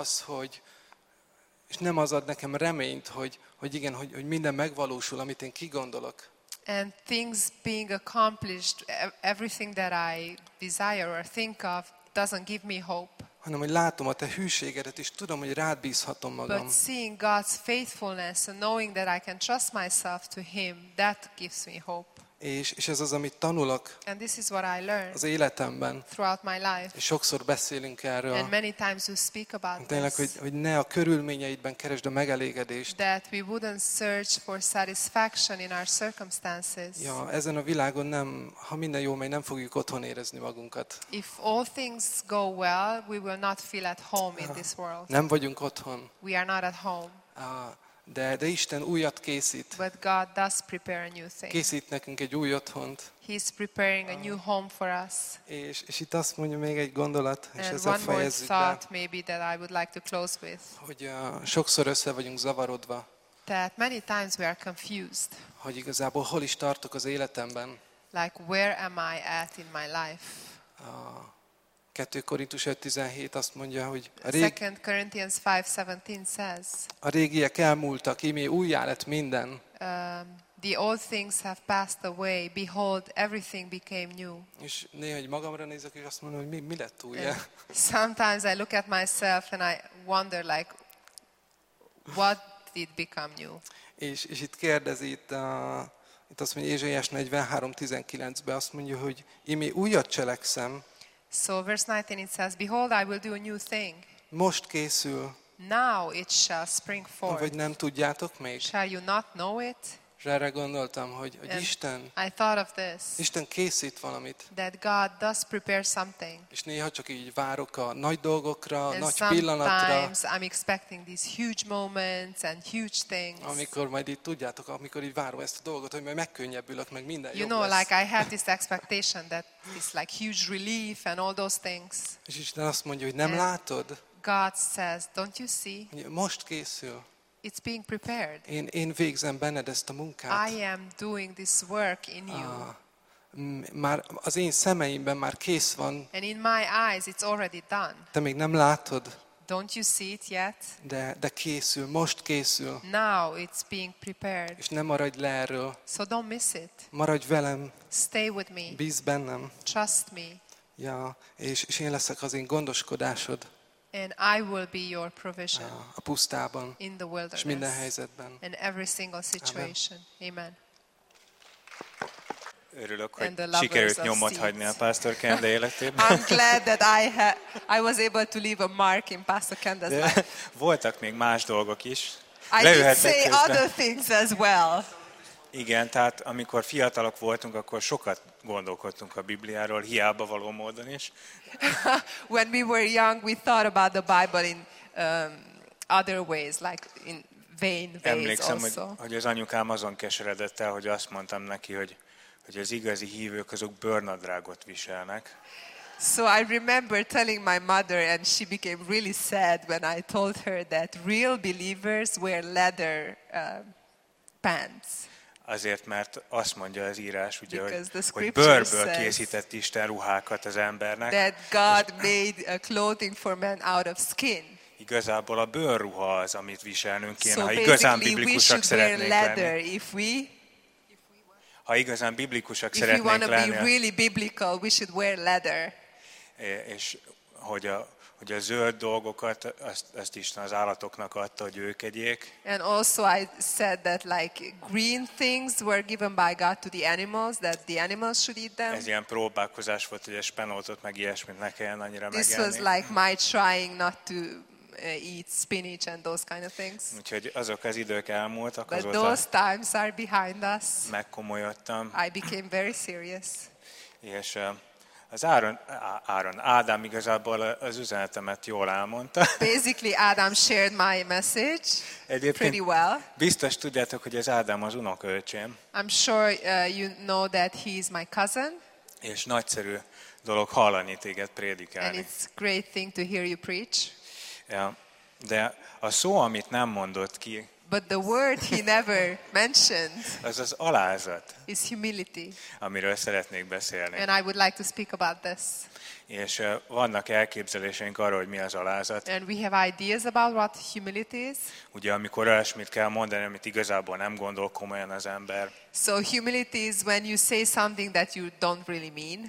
nem az ad nekem reményt, hogy hogy minden megvalósul, amit én kigondolok, And things being accomplished, everything that I desire or think of doesn't give me hope. hanem hogy látom a te hűségedet, és tudom, hogy rád bízhatom magam. But seeing God's faithfulness and knowing that I can trust myself to Him, that gives me hope. És ez az, amit tanulok And this is what I learned az életemben, throughout my life. és sokszor beszélünk erről. And many times we speak about Tényleg, this. hogy ne a körülményeidben keresd a megelégedést. That we wouldn't search for satisfaction in our circumstances. Ja, ezen a világon ha minden jól megy, nem fogjuk otthon érezni magunkat. If all things go well, we will not feel at home in this world. Nem vagyunk otthon. We are not at home. De Isten újat készít. But God does prepare a new thing. Készít nekünk egy új otthont. He's preparing a new home for us. És itt azt mondja még egy gondolat, és And ezzel one more fejezzük be, thought maybe that I would like to close with. hogy sokszor össze vagyunk zavarodva, That many times we are confused. hogy igazából hol is tartok az életemben. Like, where am I at in my life? 2 Korintus 5:17 azt mondja, hogy 2 Corinthians 5:17 says, a régiek elmúltak, ímé újjá lett minden. the old things have passed away. Behold, everything became new. És néha egy magamra nézek, és azt mondom, hogy mi lett újjá. And sometimes I look at myself and I wonder, like, what did become new? És itt kérdezi, itt azt mondja Ézsaiás 43:19-ben azt mondja, hogy ímé újat cselekszem, So verse 19 it says, behold, I will do a new thing. most készül, Now it shall spring vagy forth. nem tudjátok még? Shall you not know it? És erre gondoltam, hogy And Isten I thought of this, Isten készít valamit, that God does prepare something. és néha csak így várok a nagy dolgokra, a And nagy pillanatra, sometimes I'm expecting these huge moments and huge things. amikor majd így tudjátok, amikor így várom ezt a dolgot, hogy majd megkönnyebbülök, meg minden You jobb know, lesz. like I have this expectation that it's like huge relief and all those things. És Isten azt mondja, hogy nem And- látod, God says, don't you see? hogy most készül. It's being prepared. Én végzem benned ezt a munkát. I am doing this work in you. már az én szemeimben már kész van, And in my eyes, it's already done. te még nem látod, Don't you see it yet? de készül, most készül, Now it's being prepared. és ne maradj le erről. So don't miss it. Maradj velem, Stay with me. bízz bennem. Trust me. Ja, és én leszek az én gondoskodásod And I will be your provision a pusztában, in the és minden wilderness. helyzetben. In every single situation. Amen. Örülök, And the hogy lovers sikerült of nyomot seeds. hagyni a Pásztor Kende életében. I'm glad that I was able to leave a mark in Pastor Kenda's De life. voltak még más dolgok is. I did Leülhettek say közben. other things as well. Igen, tehát amikor fiatalok voltunk, akkor sokat gondolkodtunk a Bibliáról, hiába való módon is. When we were young, we thought about the Bible in other ways, like in vain ways Emlékszem, also. hogy az anyukám azon keseredett el, hogy azt mondtam neki, hogy az igazi hívők azok bőrnadrágot viselnek. So I remember telling my mother, and she became really sad when I told her that real believers wear leather pants. Azért, mert azt mondja az írás, ugye, Because the hogy scripture bőrből says készített Isten ruhákat az embernek. That God made a clothing for men out of skin. Igazából a bőrruha az, amit viselnünk kéne, So ha igazán basically we biblikusak should wear szeretnénk leather lenni. Ha igazán biblikusak if we want szeretnénk to be lenni, really biblical, we should wear leather. és hogy a zöld dolgokat, azt Isten az állatoknak adta, hogy ők egyék. And also I said that like green things were given by God to the animals, that the animals should eat them. Ez ilyen próbálkozás volt, hogy a spenótot meg ilyesmit ne kelljen annyira This was megenni. like my trying not to eat spinach and those kind of things. Úgyhogy azok az idők elmúltak, But azóta those times are behind us. megkomolyodtam, I became very serious. és az Ádám igazából az üzenetemet jól elmondta. Basically, Adam shared my message pretty Egyébként well. biztos tudjátok, hogy az Ádám az unokaöcsém, I'm sure you know that he is my cousin, és nagyszerű dolog hallani téged and prédikálni. it's a great thing to hear you preach. Ja, de a szó, amit nem mondott ki, But the word he never mentioned az az alázat, is humility. amiről szeretnék beszélni. And I would like to speak about this. És vannak elképzeléseink arról, hogy mi az alázat. And we have ideas about what humility is. Ugye, amikor olyasmit kell mondani, amit igazából nem gondol komolyan az ember. So humility is when you say something that you don't really mean.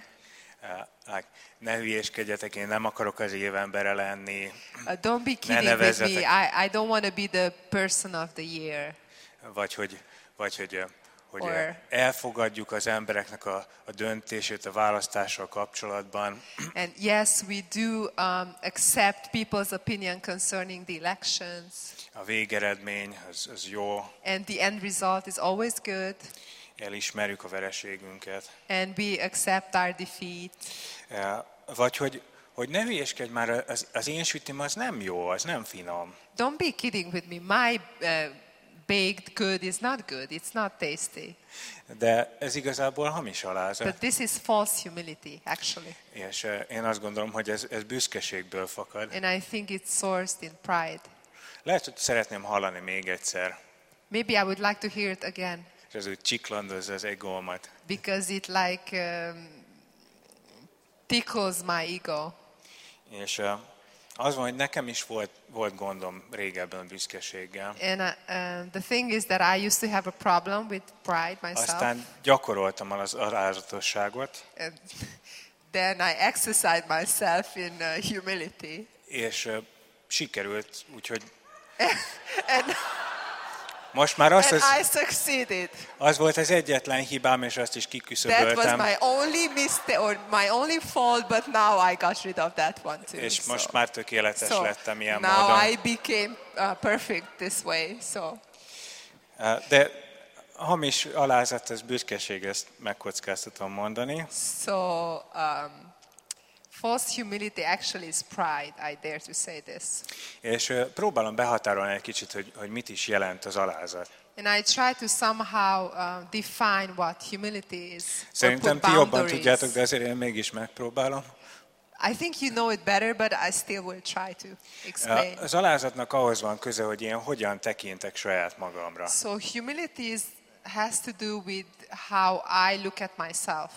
Ne hülyéskedjetek, én nem akarok az évembere lenni. Don't be kidding with nevezzetek. me. I don't want to be the person of the year. Vagy hogy Or- elfogadjuk az embereknek a döntését a választással kapcsolatban. And yes, we do accept people's opinion concerning the elections. A végeredmény az jó. And the end result is always good. Elismerjük a vereségünket. And we accept our defeat. Vagy hogy ne hülyéskedj már, az én sütim az nem jó, az nem finom. Don't be kidding with me. My baked good is not good. It's not tasty. De ez igazából hamis alázat. But this is false humility, actually. És én azt gondolom, hogy ez büszkeségből fakad. And I think it's sourced in pride. Lehet, hogy szeretném hallani még egyszer, Maybe I would like to hear it again. és ez úgy csiklandozza az egómat. Because it like tickles my ego. És az van, hogy nekem is volt gondom régebben büszkeséggel. And the thing is that I used to have a problem with pride myself. Aztán gyakoroltam az alázatosságot, And then I exercised myself in humility. és sikerült, úgyhogy And, most már and I succeeded. az volt az egyetlen hibám, és azt is That was kiküszöböltem, my only mistake or my only fault, but now I got rid of that one too. és most már tökéletes lettem ilyen now módon. I became perfect this way. So De hamis alázat, ez büszkeség, ezt megkockáztatom mondani. So, false humility actually is pride. I dare to say this. És próbálom behatárolni egy kicsit, hogy mit is jelent az alázat. And I try to somehow define what humility is. or Szerintem put ti jobban boundaries. tudjátok, de azért én mégis megpróbálom. I think you know it better, but I still will try to explain. Az alázatnak ahhoz van köze, hogy én hogyan tekintek saját magamra. So humility is has to do with how I look at myself.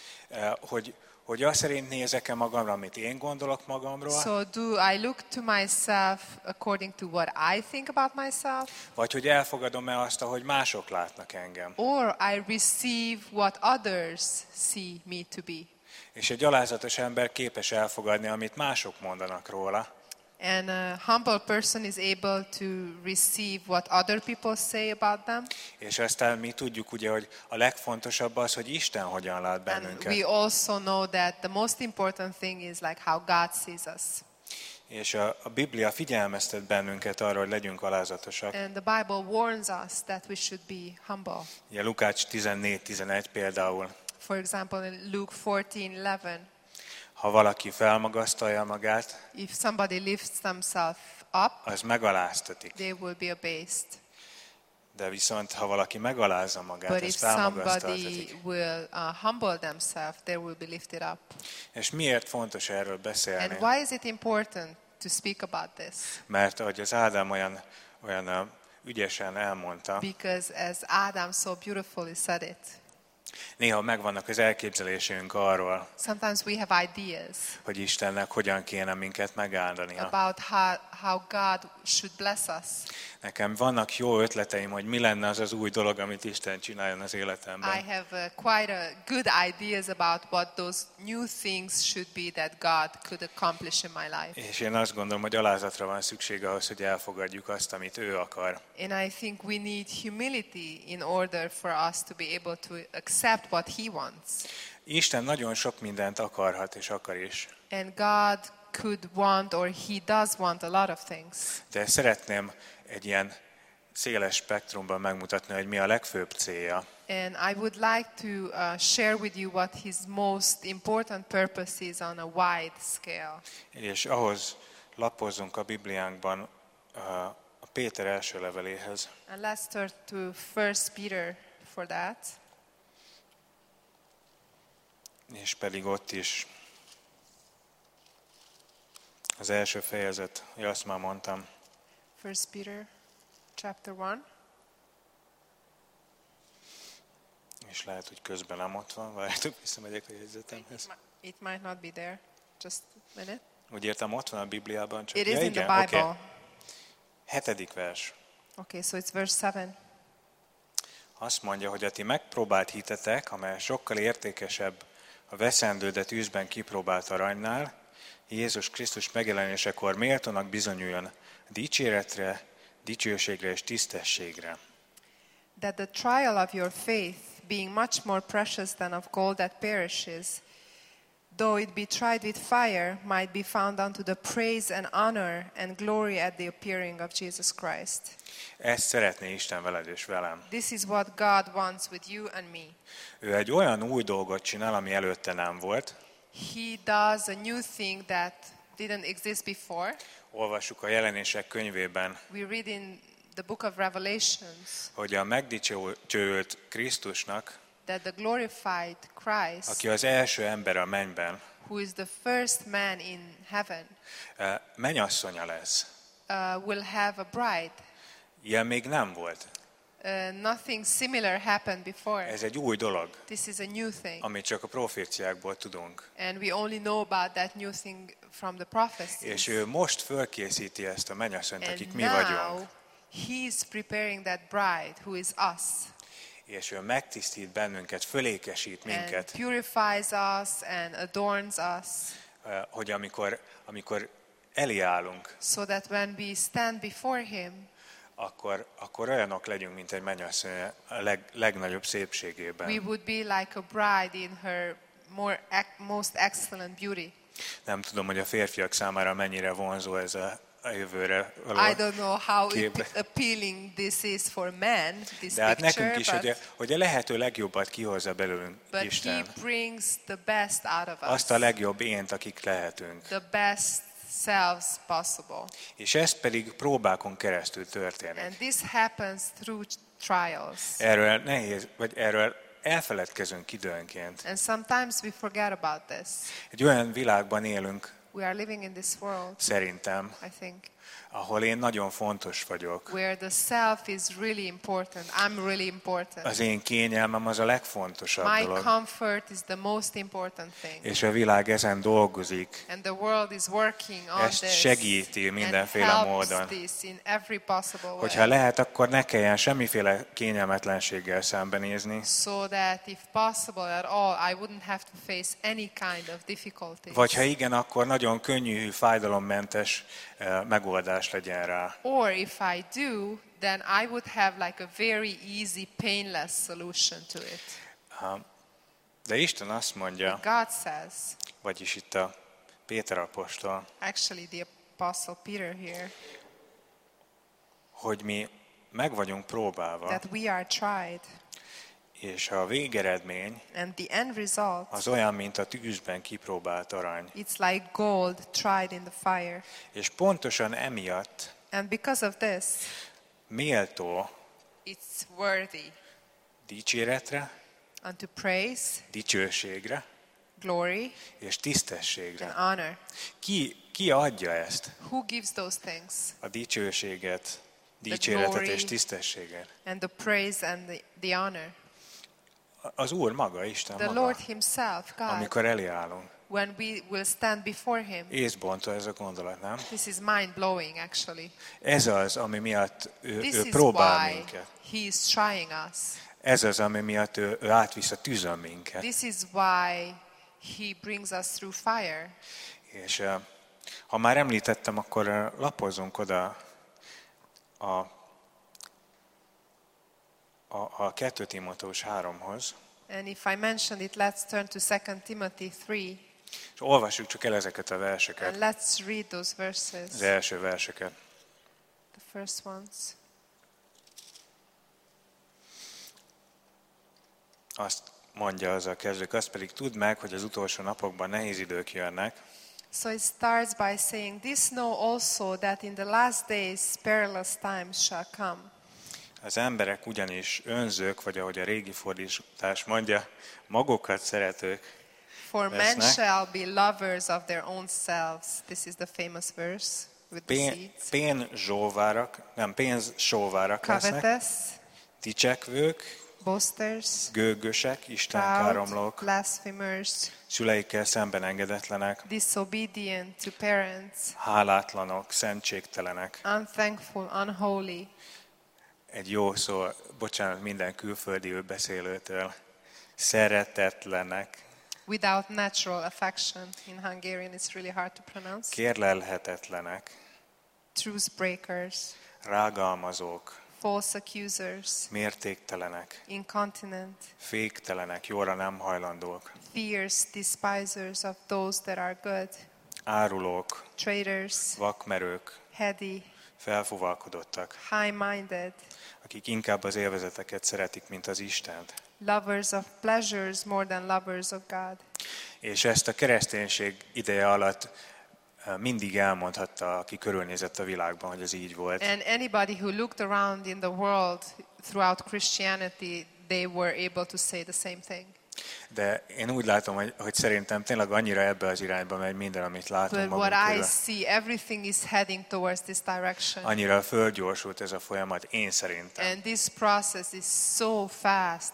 Hogy azt szerint nézek-e magamra, amit én gondolok magamról, So do I look to myself according to what I think about myself? vagy hogy elfogadom-e azt, ahogy mások látnak engem. Or I receive what others see me to be? És egy alázatos ember képes elfogadni, amit mások mondanak róla, And a humble person is able to receive what other people say about them. és aztán mi tudjuk ugye, hogy a legfontosabb az, hogy Isten hogyan lát And bennünket. we also know that the most important thing is like how God sees us. És a Biblia figyelmeztet bennünket arra, hogy legyünk alázatosak. And the Bible warns us that we should be humble. Ugye Lukács 14:11 például, For example, in Luke 14:11, ha valaki felmagasztalja magát, if somebody lifts themselves up, az megaláztatik. they will be abased. De viszont, ha valaki megalázza magát, But az if felmagasztaltatik. somebody will humble themselves, they will be lifted up. És miért fontos erről And beszélni? why is it important to speak about this? Mert ahogy az Ádám olyan ügyesen elmondta, Because as Adam so beautifully said it, néha megvannak az elképzelésünk arról, sometimes we have ideas hogy Istennek hogyan kéne minket megáldania. about how God should bless us. Nekem vannak jó ötleteim, hogy mi lenne az az új dolog, amit Isten csináljon az I életemben. have quite a good ideas about what those new things should be that God could accomplish in my life. És én azt gondolom, hogy alázatra van szükség ahhoz, hogy elfogadjuk azt, amit ő akar. And I think we need humility in order for us to be able to accept what He wants. Isten nagyon sok mindent akarhat és akar is. And God could want, or He does want a lot of things. De szeretném egy ilyen széles spektrumban megmutatni, hogy mi a legfőbb célja. And I would like to share with you what His most important purpose is on a wide scale. És ahhoz lapozzunk a Bibliánkban a Péter első leveléhez. And let's turn to 1 Peter for that. És pedig ott is az első fejezet, azt már mondtam, 1 Peter chapter 1. és lehet, hogy közben nem ott van, várjátok, visszamegyek a jegyzetemhez. It might not be there. Just a minute. Úgy értem, ott van a Bibliában, csak It is in the igen, Bible. Okay. 7. vers. Okay, so it's verse 7. Azt mondja, hogy a ti megpróbált hitetek, amely sokkal értékesebb a veszendő, tűzben kipróbált aranynál, Jézus Krisztus megjelenésekor méltónak bizonyuljon dicséretre, dicsőségre és tisztességre. That the trial of your faith, being much more precious than of gold that perishes, though it be tried with fire, might be found unto the praise and honor and glory at the appearing of Jesus Christ. Ezt szeretné Isten veled és velem. This is what God wants with you and me. Ő egy olyan új dolgot csinál, ami előtte nem volt. He does a new thing that didn't exist before. Olvassuk a Jelenések könyvében, We read in the book of Revelations hogy a megdicsőült Krisztusnak, that the glorified Christ, aki az első ember a mennyben, who is the first man in heaven, mennyasszonya lesz. will have a bride. Ilyen még nem volt. Nothing similar happened before. Ez egy új dolog, This is a new thing. amit csak a proféciákból tudunk. And we only know about that new thing from the prophecies. És ő most fölkészíti ezt a mennyasszonyt, akik And mi now vagyunk. He's preparing that bride who is us. És ő megtisztít bennünket, fölékesít And minket, purifies us and adorns us. hogy amikor elé állunk, So that when we stand before Him, akkor olyanok legyünk, mint egy mennyasszony a legnagyobb szépségében. we would be like a bride in her most excellent beauty. Nem tudom, hogy a férfiak számára mennyire vonzó ez a jövőre való I don't know how kép. appealing this is for men, this De hát picture, nekünk is, hogy a lehető legjobbat kihozza belőlünk but Isten. He brings the best out of us, Azt a legjobb ént, akik lehetünk. the best selves possible. És ez pedig próbákon keresztül történik. And this happens through trials. Erről nehéz, vagy erről elfeledkezünk időnként. And sometimes we forget about this. Egy olyan világban élünk, We are living in this world, szerintem, I think, ahol én nagyon fontos vagyok. where the self is really important. I'm really important. Az én kényelmem az a legfontosabb My dolog. comfort is the most important thing. És a világ ezen dolgozik. And the world is working on Ezt this segíti mindenféle and módon. helps this in every possible way. Hogyha lehet, akkor ne kelljen semmiféle kényelmetlenséggel szembenézni. So that if possible at all, I wouldn't have to face any kind of difficulties. Vagy ha igen, akkor nagyon könnyű, fájdalommentes megoldás legyen rá. Or if I do, then I would have like a very easy, painless solution to it. De Isten azt mondja, God says, vagyis itt a Péter apostol, actually the Apostle Peter here, hogy mi meg vagyunk próbálva, that we are tried, és a végeredmény and the end result, az olyan, mint a tűzben kipróbált arany. it's like gold tried in the fire. És pontosan emiatt And because of this, méltó it's worthy dicséretre, unto praise, dicsőségre glory, és tisztességre. and honor. Ki adja ezt? Who gives those things? A dicsőséget, dicséretet glory. és tisztességet. And the praise and the honor. Az Úr maga, Isten The maga, Lord himself, God, amikor eléállunk. when we will stand before him. Észbontó ez a gondolat, nem? This is mind-blowing, actually. Ez az, ami miatt This ő is próbál why minket. he is trying us. Ez az, ami miatt ő átvisz a tűzön minket. This is why he brings us through fire. És ha már említettem, akkor lapozzunk oda a 2 Timóteus 3-hoz, And if I mentioned it, let's turn to 2 Timothy 3, és olvassuk csak el ezeket a verseket, and let's read those verses, az első verseket. the first ones. Azt mondja azzal kezdők, azt pedig tudd meg, hogy az utolsó napokban nehéz idők jönnek, So it starts by saying, "This know also that in the last days perilous times shall come. az emberek ugyanis önzők, vagy ahogy a régi fordítás mondja, magukat szeretők, For men lesznek. shall be lovers of their own selves." This is the famous verse with the seeds. pénzsóvárak lesznek, Covetous, dicsekvők, boasters, gőgösek, proud, istenkáromlók, blasphemers, szüleikkel szemben engedetlenek, disobedient to parents, hálátlanok, szentségtelenek. unthankful, unholy, Egy jó szó, bocsánat minden külföldi beszélőtől, szeretetlenek, without natural affection. In Hungarian it's really hard to pronounce. kérlelhetetlenek, Truce breakers, rágalmazók, false accusers, mértéktelenek, incontinent, féktelenek, jóra nem hajlandók, fierce despisers of those that are good, árulók, traitors, vakmerők, heady, felfuvalkodottak, high-minded, akik inkább az élvezeteket szeretik, mint az Istent. lovers of pleasures more than lovers of God. És ezt a kereszténység ideje alatt mindig elmondhatta, aki körülnézett a világban, hogy ez így volt. And anybody who looked around in the world throughout Christianity, they were able to say the same thing. De én úgy látom, hogy szerintem tényleg annyira ebbe az irányba megy minden, amit látunk But magunk what I körül. see, everything is heading towards this direction. Annyira fölgyorsult ez a folyamat, én szerintem. And this process is so fast.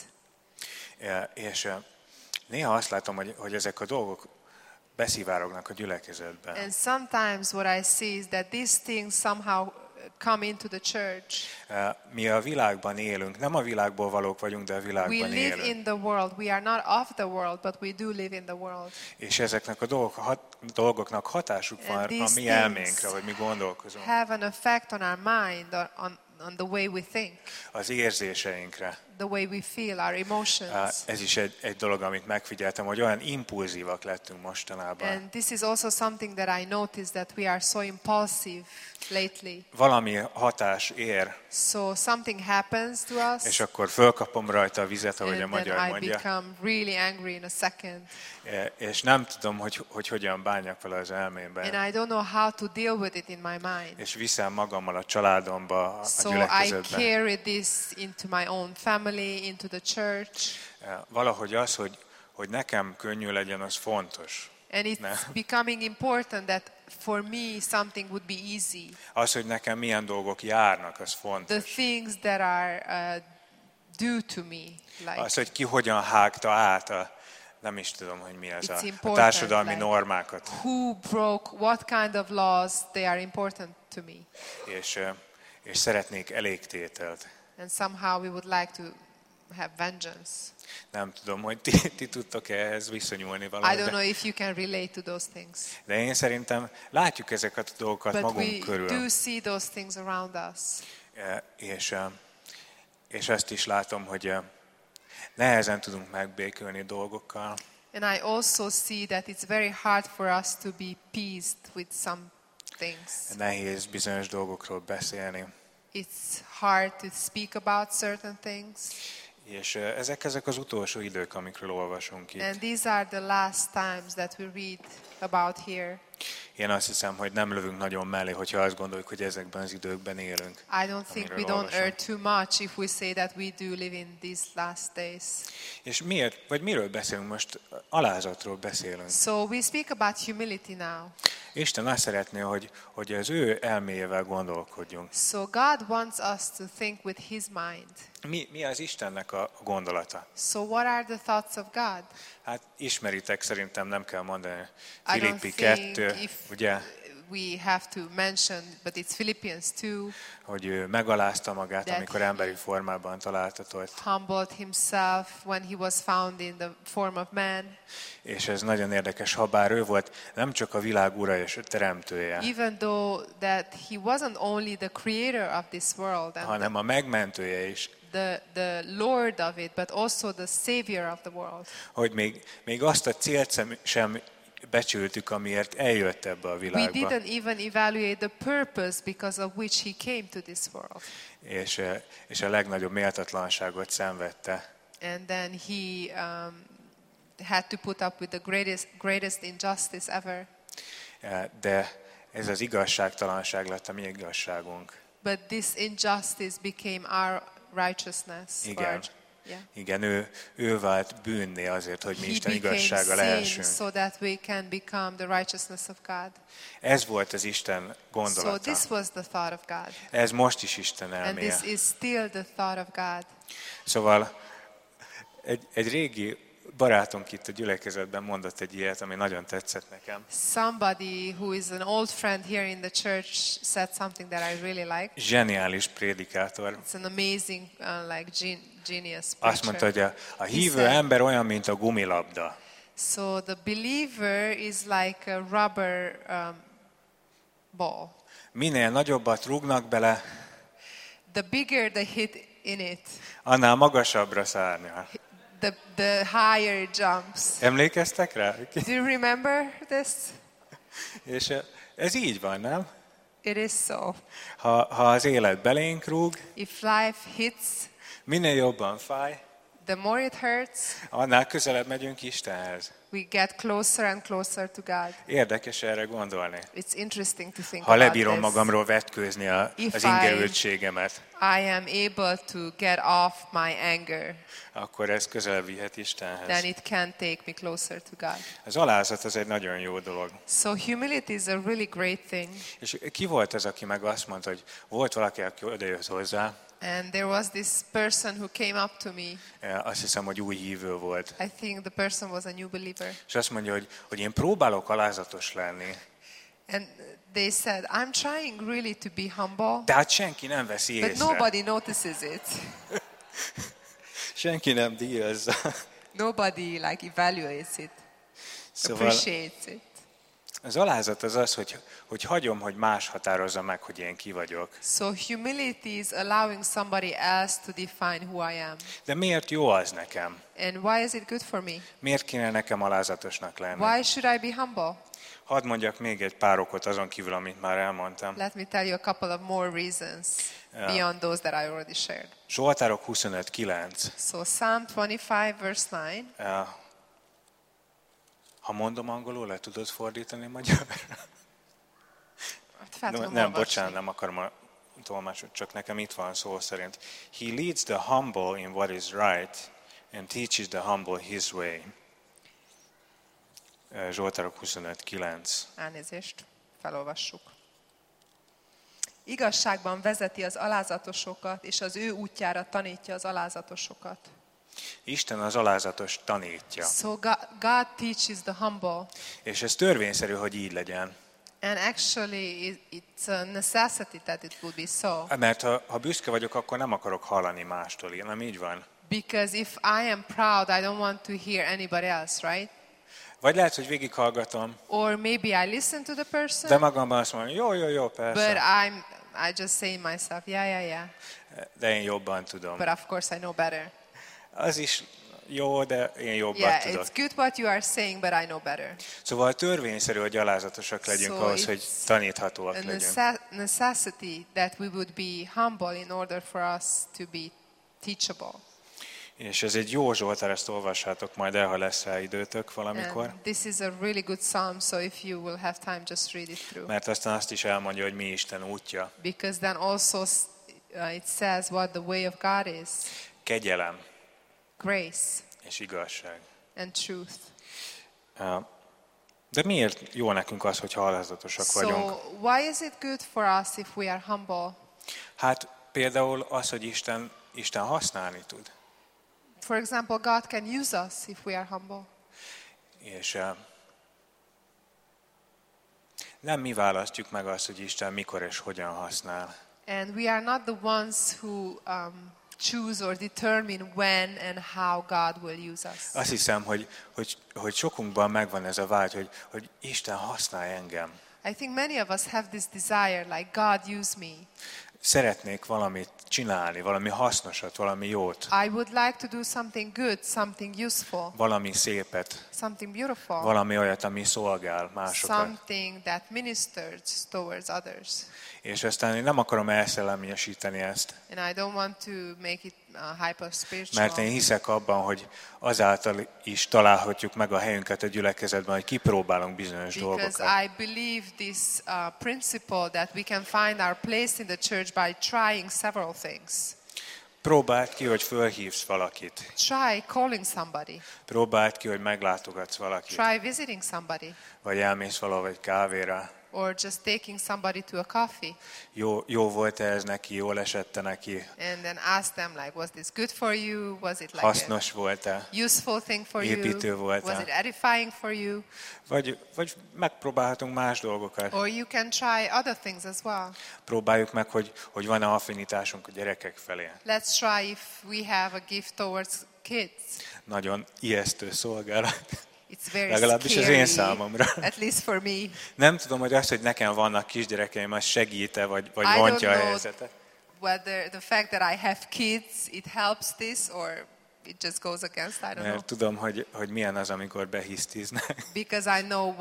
És néha azt látom, hogy ezek a dolgok beszivárognak a gyülekezetben. And sometimes what I see is that these things somehow come into the church. Mi a világban élünk, nem a világból valók vagyunk, de a We világban live élünk. in the world. We are not of the world, but we do live in the world. És ezeknek a dolgoknak hatásuk van And a these mi things elménkre, vagy mi gondolkozunk. Have an effect on our mind, on the way we think, Az érzéseinkre. the way we feel, our emotions. Ez is egy dolog, amit megfigyeltem, hogy olyan impulzívak lettünk mostanában. And this is also something that I noticed, that we are so impulsive lately. Valami hatás ér, So something happens to us, és akkor fölkapom rajta a vizet, ahogy a and then magyar I mondja, become really angry in a second. és nem tudom, hogy hogyan bánjak vele az elmémben. And I don't know how to deal with it in my mind. És viszem magammal a családomba, a So I gyülekezetbe. carry this into my own family, into the church. Valahogy az, hogy nekem könnyű legyen, az fontos. And it's Ne. becoming important that for me something would be easy. Az, hogy nekem milyen dolgok járnak, az The fontos. things that are due to me, like Az, hogy ki hogyan hágta át nem is tudom, hogy mi ez It's a important, társadalmi like- normákat. who broke, what kind of laws, they are important to me. És szeretnék elégtételt. And somehow we would like to have vengeance. Nem tudom, hogy ti tudtok-e ehhez viszonyulni I don't valahogy. know if you can relate to those things. De én szerintem látjuk ezeket a dolgokat But we magunk do körül. see those things around us. És azt is látom, hogy nehezen tudunk megbékülni dolgokkal. And I also see that it's very hard for us to be appeased with some things. Nehéz bizonyos dolgokról beszélni. It's hard to speak about certain things. És ezek az utolsó idők, amikről olvasunk itt. And these are the last times that we read about here. Én azt hiszem, hogy nem lövünk nagyon mellé, hogyha azt gondoljuk, hogy ezekben az időkben élünk. I don't think we amiről don't olvasunk. err too much if we say that we do live in these last days. És miért, vagy miről beszélünk most? Alázatról beszélünk. So we speak about humility now. Isten azt szeretné, hogy az ő elméjével gondolkodjunk. So God wants us to think with His mind. Mi az Istennek a gondolata? So what are the thoughts of God? Hát ismeritek, szerintem nem kell mondani. I don't Filippi think 2, if ugye, we have to mention, but it's Philippians 2, hogy ő megalázta magát, That amikor emberi formában találtatott. humbled himself when he was found in the form of man. És ez nagyon érdekes, ha bár ő volt nem csak a világ ura és a teremtője, Even though that he wasn't only the creator of this world and hanem a megmentője is, the Lord of it, but also the Savior of the world. hogy még azt a célt sem becsültük, amiért eljött ebbe a We világba. didn't even evaluate the purpose because of which he came to this world. És a legnagyobb méltatlanságot szenvedte. And then he had to put up with the greatest injustice ever. De ez az igazságtalanság lett a mi igazságunk. But this injustice became our righteousness. Igen. Yeah. Igen, ő vált bűnné azért, hogy mi He Isten became igazsága sin lehessünk. so that we can become the righteousness of God. Ez volt az Isten So gondolata. this was the thought of God. Ez most is Isten And elméje. this is still the thought of God. Szóval egy régi barátunk itt a gyülekezetben mondott egy ilyet, ami nagyon tetszett nekem. Somebody who is an old friend here in the church said something that I really like. Zseniális prédikátor. It's an amazing, genius preacher. Azt mondta, hogy a hívő He said- ember olyan, mint a gumilabda. So the believer is like a rubber ball. Minél nagyobbat rúgnak bele, The bigger they hit in it, annál magasabbra szárnyal. the higher it jumps. Emlékeztek rá? Do you remember this? És ez így van, nem? It is so. Ha az élet belénk rúg, If life hits, minél jobban fáj, the more it hurts, annál közelebb megyünk Istenhez. we get closer and closer to God. Érdekes erre gondolni. It's interesting to think Ha about lebírom this. magamról vetkőzni If az ingerültségemet, I am able to get off my anger, akkor ez közelebb vihet then Istenhez. it can take me closer to God. Az alázat az egy nagyon jó dolog. So humility is a really great thing. És ki volt az, aki meg azt mondta, hogy volt valaki, aki odajött hozzá, And there was this person who came up to me. azt hiszem, hogy új hívő volt. I think the person was a new believer. És azt mondja, hogy én próbálok alázatos lenni, And they said, I'm trying really to be humble, de hát senki nem veszi but észre. nobody notices it. Senki nem díjazza. Nobody like evaluates it, Szóval appreciates it. az alázat az, hogy hagyom, hogy más határozza meg, hogy én ki vagyok. So humility is allowing somebody else to define who I am. De miért jó az nekem? And why is it good for me? Miért kéne nekem alázatosnak lenni? Why should I be humble? Hadd mondjak még egy pár okot azon kívül, amit már elmondtam. Let me tell you a couple of more reasons beyond those that I already shared. Zsoltárok 25:9. So Psalm 25 verse 9. Ha mondom angolul, le tudod fordítani magyarra? Fel tudom Nem, olvasni. bocsánat, nem akarom a tolmácsot, csak nekem itt van szó szerint. He leads the humble in what is right, and teaches the humble his way. Zsoltárok 25:9. Elnézést. felolvassuk. Igazságban vezeti az alázatosokat, és az ő útjára tanítja az alázatosokat. Isten az alázatos tanítja. So God teaches the humble. És ez törvényszerű, hogy így legyen. And actually it's a necessity that it would be so. Mert ha büszke vagyok, akkor nem akarok hallani mástól. Nem így van? Because if I am proud, I don't want to hear anybody else, right? Vagy lehet, hogy végighallgatom, Or maybe I listen to the person, de magamban azt mondom, jó, but persze. I just say in myself, yeah. De én jobban tudom. But of course I know better. Az is jó, de én jobban Yeah, tudok. it's good what you are saying, but I know better. Szóval törvényszerű, hogy alázatosak legyünk So ahhoz, hogy it's taníthatóak A legyünk. necessity that we would be humble in order for us to be teachable. És ez egy jó Zsoltár, ezt olvassátok majd el, ha lesz rá időtök valamikor. And this is a really good psalm, so if you will have time, just read it through. Mert aztán azt is elmondja, hogy mi Isten útja. Because then also it says what the way of God is. Kegyelem Grace és igazság. and truth. De miért jó nekünk az, hogy alázatosak vagyunk? So why is it good for us if we are humble? Hát például az, hogy Isten használni tud. For example, God can use us if we are humble. És nem mi választjuk meg azt, hogy Isten mikor és hogyan használ. And we are not the ones who choose or determine when and how God will use us. Azt hiszem, hogy sokunkban megvan ez a vágy, hogy Isten használj engem. I think many of us have this desire, like God use me. Szeretnék valamit csinálni, valami hasznosat, valami jót, I would like to do something good, something useful, valami szépet, something beautiful, valami olyat, ami szolgál másokat. something that ministers towards others. És aztán én nem akarom elszellemesíteni ezt, And I don't want to make it hyper spiritual. mert én hiszek abban, hogy azáltal is találhatjuk meg a helyünket a gyülekezetben, hogy kipróbálunk bizonyos dolgokat. Because I believe this principle that we can find our place in the church by trying several things. Próbáld ki, hogy fölhívsz valakit. Try calling somebody. Próbáld ki, hogy meglátogatsz valakit. Try visiting somebody. Vagy elmész valahol egy kávéra. Or just taking somebody to a coffee. Jó volt ez neki, jól esette neki, And then ask them, like, was this good for you? Was it like hasznos volt-e, a useful thing for építő you? volt-e. Was it edifying for you? Vagy megpróbálhatunk más dolgokat. Or you can try other things as well. Próbáljuk meg, hogy van-e affinitásunk a gyerekek felé. Let's try if we have a gift towards kids. Nagyon ijesztő szolgálat. It's very Legalábbis az scary, én számomra. at least for me. Nem tudom, hogy az, hogy nekem vannak kisgyerekeim, az segít-e, vagy I rontja a don't know helyzetet. whether the fact that I have kids, it helps this, or it just goes against, I don't know. Mert tudom, hogy milyen az, amikor behisztiznek. Because I know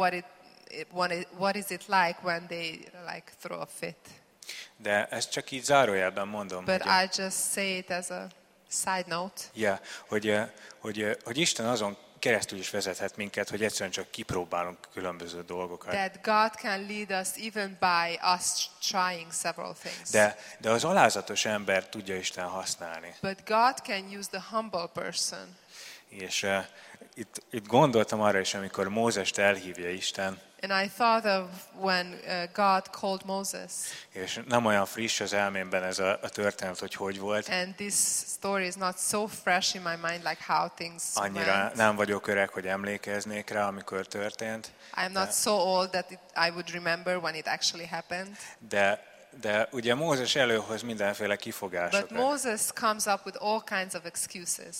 what is it like when they like throw a fit. De ezt csak így zárójelben mondom. But hogy, I just say it as a side note. yeah, hogy Isten azon keresztül is vezethet minket, hogy egyszerűen csak kipróbálunk különböző dolgokat. That God can lead us even by us trying several things. De az alázatos ember tudja Isten használni. But God can use the humble person. És itt gondoltam arra is, amikor Mózest elhívja Isten, And I thought of when God called Moses. és nem olyan friss az elmémben ez a történet, hogy volt. And this story is not so fresh in my mind like how things Annyira went. nem vagyok öreg, hogy emlékeznék rá, amikor történt. I'm not so old that I would remember when it actually happened. De ugye Mózes előhoz mindenféle But kifogásokat. Moses comes up with all kinds of excuses.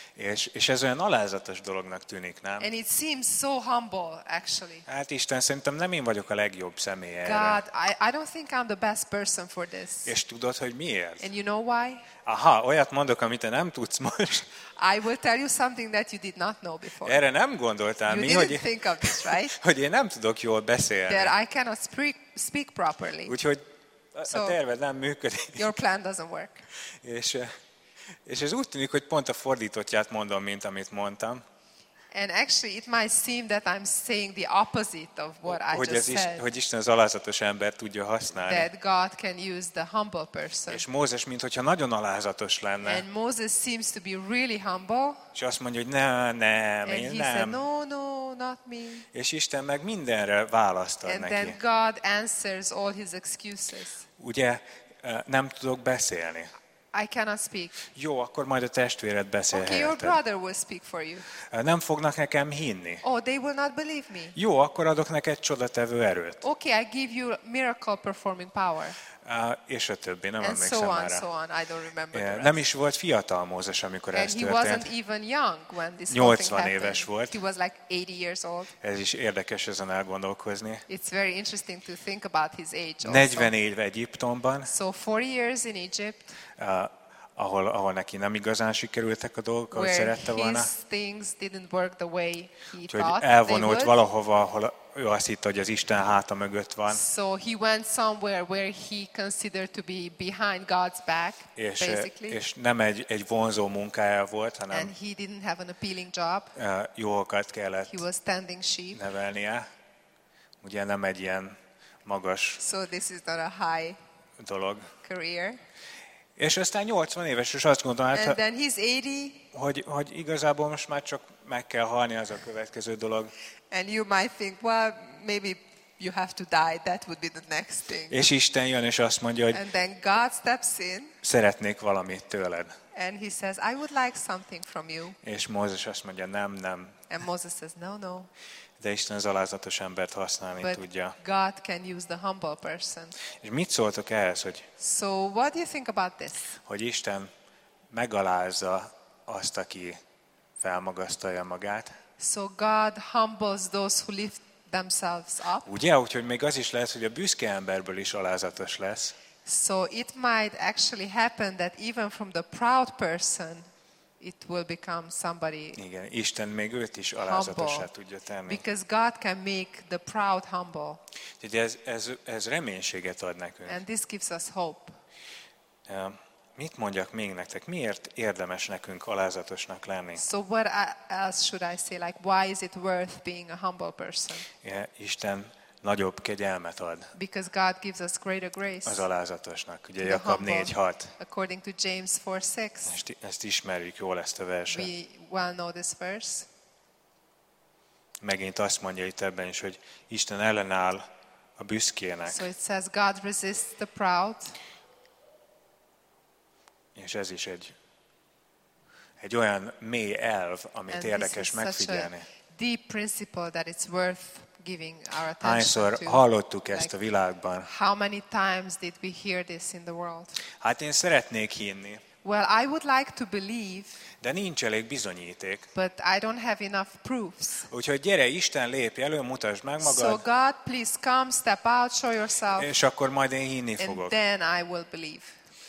És ez olyan alázatos dolognak tűnik, nem? And it seems so humble, actually. Hát Isten, szerintem nem én vagyok a legjobb személy erre. God, I don't think I'm the best person for this. És tudod, hogy miért? And you know why? Aha, olyat mondok, amit te nem tudsz most. I will tell you something that you did not know before. Erre nem gondoltál You mi, didn't think of this, right? hogy én nem tudok jól beszélni. That I cannot speak properly. Úgyhogy a So- terved nem működik. Your plan doesn't work. És ez úgy tűnik, hogy pont a fordítottját mondom, mint amit mondtam. And actually it might seem that I'm saying the opposite of what I just said. Hogy Isten az alázatos ember tudja használni. That God can use the humble person. És Mózes, minthogyha nagyon alázatos lenne. And Moses seems to be really humble. És azt mondja, hogy nem, And én he said, nem. no, not me. És Isten meg mindenre választ ad And neki. then God answers all his excuses. Ugye nem tudok beszélni. I cannot speak. Jó, akkor majd a testvéred beszél Okay, your helyetted. brother will speak for you. Nem fognak nekem hinni. Oh, they will not believe me. Jó, akkor adok neked csodatevő erőt. Okay, I give you miracle performing power. És a többi, nem And so emlékszem on, már so rá. on. I don't remember the rest. Nem is volt fiatal Mózes, amikor ez And he wasn't történt. even young when this whole thing 80 éves happened. volt. He was like 80 years old. Ez is érdekes ezen elgondolkozni. It's very interesting to think about his age also. 40 év Egyiptomban, So 40 years in Egypt, ahol neki nem igazán sikerültek a dolgok, ahogy where szerette volna. his things didn't work the way he Úgyhogy thought they elvonult would. valahova, ahol ő azt hitte, hogy az Isten háta mögött van, So he went somewhere where he considered to be behind God's back, basically. és nem egy vonzó munkája volt, hanem And he didn't have an appealing job. juhokat kellett He was tending sheep. nevelnie. Ugye nem egy ilyen magas So this is not a high dolog. career. És aztán 80 éves, és azt gondolom, And then he's 80, hogy igazából most már csak meg kell halni, az a következő dolog. and you might think, well, maybe you have to die. That would be the next thing. És Isten jön, és azt mondja, hogy And then God steps in, szeretnék valamit tőled. and he says, I would like something from you. És Mózes azt mondja, nem. And Moses says, no. De Isten az alázatos embert használni But tudja. God can use the humble person. És mit szóltok ehhez, So what do you think about this? hogy Isten megalázza azt, aki felmagasztalja magát? So God humbles those who lift themselves up. Ugye? Úgyhogy még az is lehet, hogy a büszke emberből is alázatos lesz. So it might actually happen that even from the proud person, it will become somebody Igen, Isten még őt is alázatossá humble. tudja tenni. Because God can make the proud humble. Úgyhogy ez reménységet ad nekünk. And this gives us hope. Mit mondjak még nektek? Miért érdemes nekünk alázatosnak lenni? So what else should I say? Like, why is it worth being a humble person? Isten nagyobb kegyelmet ad Because God gives us greater grace. az alázatosnak. Ugye To the Jakab humble. 4:6. According to James 4:6. Ezt ismerjük jól, ezt a verset. We well know this verse. Megint azt mondja itt ebben is, hogy Isten ellenáll a büszkének. So it says God resists the proud. És ez is egy olyan mély elv, amit And érdekes this is such a megfigyelni. deep principle that it's worth giving our attention Hányszor to. hallottuk ezt Like, a világban? how many times did we hear this in the world? Hát én szeretnék hinni, Well, I would like to believe, de nincs elég bizonyíték. but I don't have enough proofs. Úgyhogy gyere, Isten, lépj elő, mutasd meg So magad, God, please come, step out, show yourself, és akkor majd én hinni and fogok. then I will believe.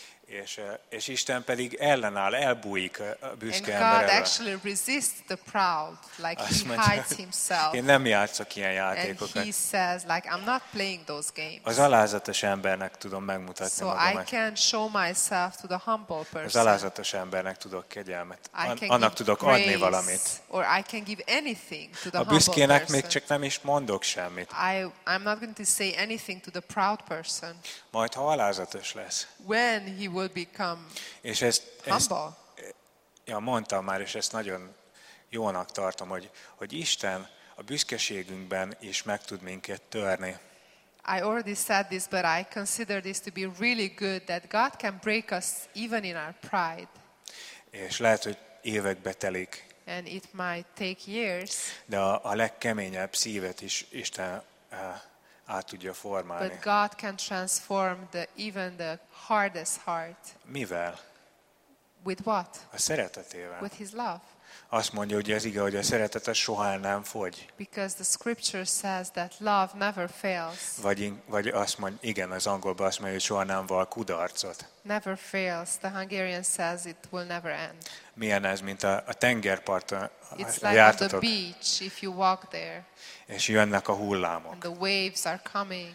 És Isten pedig ellenáll, elbújik a And büszke God ember elől. actually resists the proud, like Azt he mondja, hides himself. én nem játszok ilyen And játékokat. he says, like, I'm not playing those games. Az alázatos embernek tudom megmutatni So I magamat. can show myself to the humble Az person. alázatos embernek tudok kegyelmet. I can Annak give tudok adni grace, valamit. or I can give anything to the A humble büszkének person. még csak nem is mondok semmit. I'm not going to say anything to the proud person. Majd, ha alázatos lesz. When he will become És ezt humble. mondtam már, és ezt nagyon jónak tartom, hogy Isten a büszkeségünkben is meg tud minket törni. I already said this, but I consider this to be really good, that God can break us even in our pride. És lehet, hogy évekbe telik, And it might take years, de a legkeményebb szívet is Isten át tudja formálni. but God can transform even the hardest heart. Mivel? With what? A szeretetével. With His love. Azt mondja ugye az ige, hogy a szeretet soha el nem fogy. Because the scripture says that love never fails. Vagy azt mondja, igen, az angolban azt mondja, hogy soha nem val kudarcot. Never fails. The Hungarian says it will never end. Milyen ez, mint a tengerparton It's like on the jártatok, beach if you walk there és jönnek a hullámok. and the waves are coming.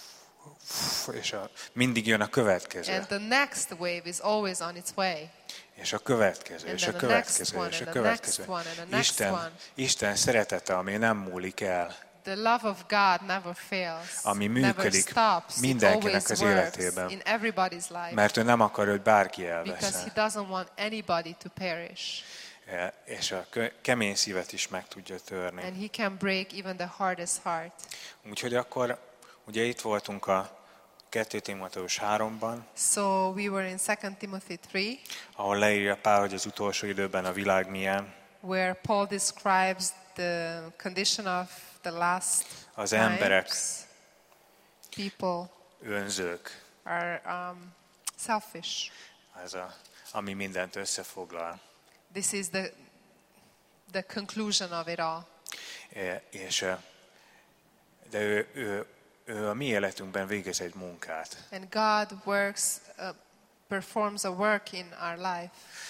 És mindig jön a következő. And the next wave is always on its way. És a következő, And és a then the next következő, one, és a and the következő. next one, and the next one. Isten szeretete, ami nem múlik el, The love of God never fails, ami never működik stops, it mindenkinek always az works életében. in everybody's life. Mert ő nem akar, hogy bárki Because he elveszen. doesn't want anybody to perish. És a kemény szívet is meg tudja törni. And he can break even the hardest heart. Úgyhogy akkor, ugye itt voltunk a 2 Timóteus 3-ban, So we were in 2 Timothy 3, ahol leírja Pál, hogy az utolsó időben a világ milyen. where Paul describes the condition of the last Az emberek times. People önzők, are selfish. ez ami mindent összefoglal. This is the conclusion of it all. De ő a mi életünkben végez egy munkát. And God performs a work in our life.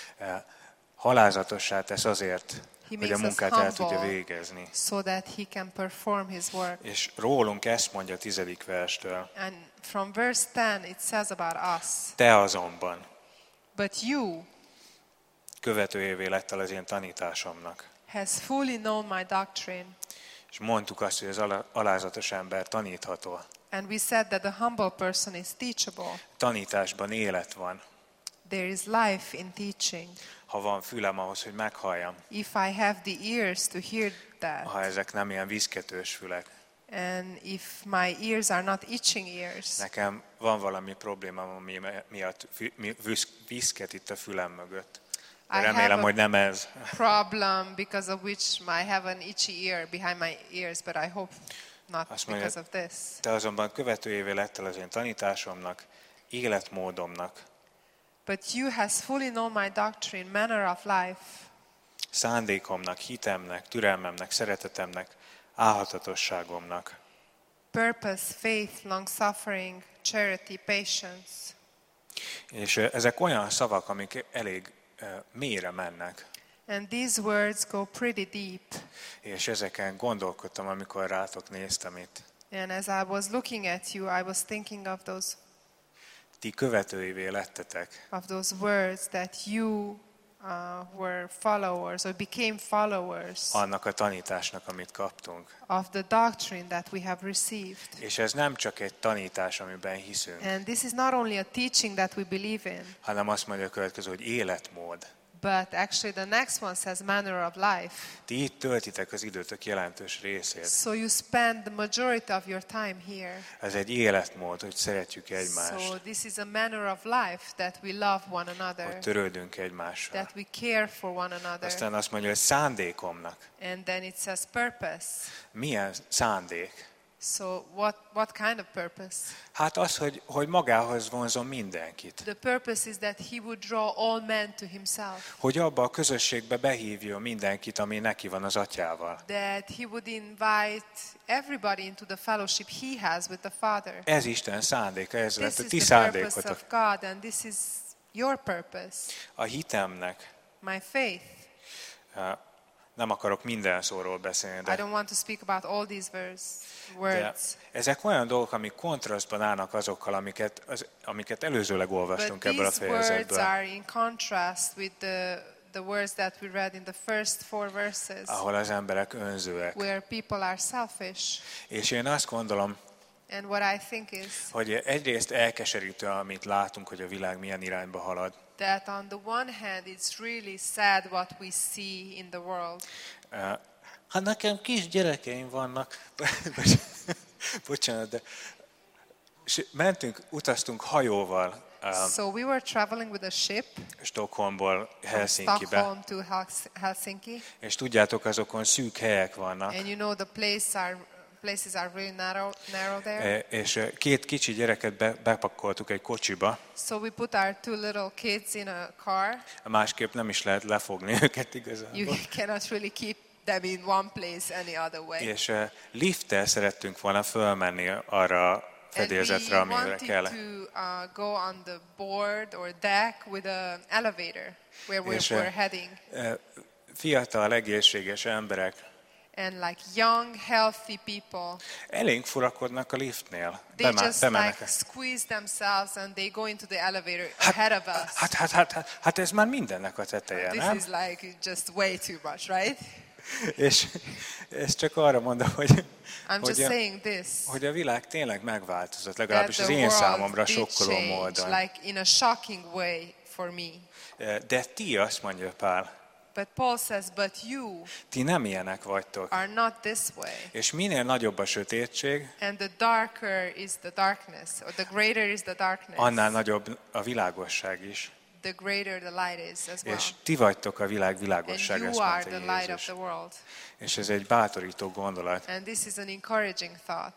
Halázatossá tesz azért, He hogy a makes us munkát el tudja humble végezni. so that he can perform his work. És rólunk ezt mondja a 10. verstől. And from verse 10 it says about us, Te azonban but you követőjévé lettél az én tanításomnak. has fully known my doctrine. És mondtuk azt, hogy az alázatos ember tanítható. And we said that the humble person is teachable. Tanításban élet van. There is life in teaching. Ha van fülem ahhoz, hogy meghalljam. If I have the ears to hear that, Ha ezek nem ilyen viszketős fülek. and if my ears are not itching ears, Nekem van valami problémám, ami miatt viszket itt a fülem mögött. De I have remélem, a hogy nem ez. problem because of which I have an itchy ear behind my ears, but I hope not Azt mondja, because of this. te azonban követőjévé lettél az én tanításomnak, életmódomnak, But you has fully known my doctrine, manner of life, szándékomnak, hitemnek, türelmemnek, szeretetemnek, álhatatosságomnak. purpose, faith, long-suffering, charity, patience. És ezek olyan szavak, amik elég mélyre mennek. And these words go pretty deep. És ezeken gondolkodtam, amikor rátok néztem itt. And as I was looking at you, I was thinking of Ti követőivé lettetek. those words that you were followers or became followers Annak a tanításnak, amit kaptunk. of the doctrine that we have received. És ez nem csak egy tanítás, amiben hiszünk, And this is not only a teaching that we believe in, hanem azt mondja a következő, hogy életmód. but actually the next one says manner of life. Ti itt töltitek az időtök jelentős részét. So you spend the majority of your time here. Ez egy életmód, hogy szeretjük egymást, So this is a manner of life that we love one hogy another, törődünk egymással. that we care for one another. Aztán azt mondja, hogy szándékomnak. And then it says purpose. Milyen szándék? So what kind of purpose? Hát az, hogy magához vonzon mindenkit. The purpose is that he would draw all men to himself. Hogy abba a közösségbe behívjon mindenkit, ami neki van az atyával. That he would invite everybody into the fellowship he has with the Father. Ez Isten szándéka, ez This lett a is ti the purpose szándékotok. of God, and this is your purpose. A hitemnek, My faith. nem akarok minden szóról beszélni, I de don't want to speak about all these words. ezek olyan dolgok, amik kontrasztban állnak azokkal, amiket előzőleg But olvastunk ebből a these words fejezetből, are in contrast with the words that we read in the first 4 verses, ahol az emberek önzőek. where people are selfish. És én azt gondolom, And what I think is hogy egyrészt elkeserítő, amit látunk, hogy a világ milyen irányba halad. that on the one hand, it's really sad what we see in the world. Hát nekem kis gyerekeim vannak. Bocsánat, de utaztunk hajóval So we were traveling with a ship Stockholmból from Helsinkibe, Stockholm to Helsinki, és tudjátok, azokon szűk helyek vannak, and you know the places are really narrow there. és 2 kicsi gyereket bepakoltuk egy kocsiba, So we put our 2 little kids in a car. másképp nem is lehet lefogni őket igazából. You cannot really keep them in one place any other way. És lifttel szerettünk volna fölmenni arra a fedélzetre, And we amire wanted kell. to go on the board or deck with an elevator where we És were heading. fiatal, egészséges emberek, And like young, healthy people, elénk furakodnak a liftnél. they just like Bemennek. squeeze themselves and they go into the elevator ahead of us. Hát ez már mindennek a teteje, This nem? is like just way too much, right? És ezt csak arra mondom, hogy, I'm just saying this. hogy a világ tényleg megváltozott, That legalábbis az the én számomra world did sokkoló change, módon. like in a shocking way for me. De ti, azt mondja Pál, But Paul says, but you ti nem ilyenek vagytok. are not this way. És minél nagyobb a sötétség, And the darker is the darkness, or the greater is the darkness, annál nagyobb a világosság is. the greater the light is as well. És ti vagytok a világ And világossága, ezt you are the mondta light of Jézus. the world. És ez egy bátorító gondolat. And this is an encouraging thought.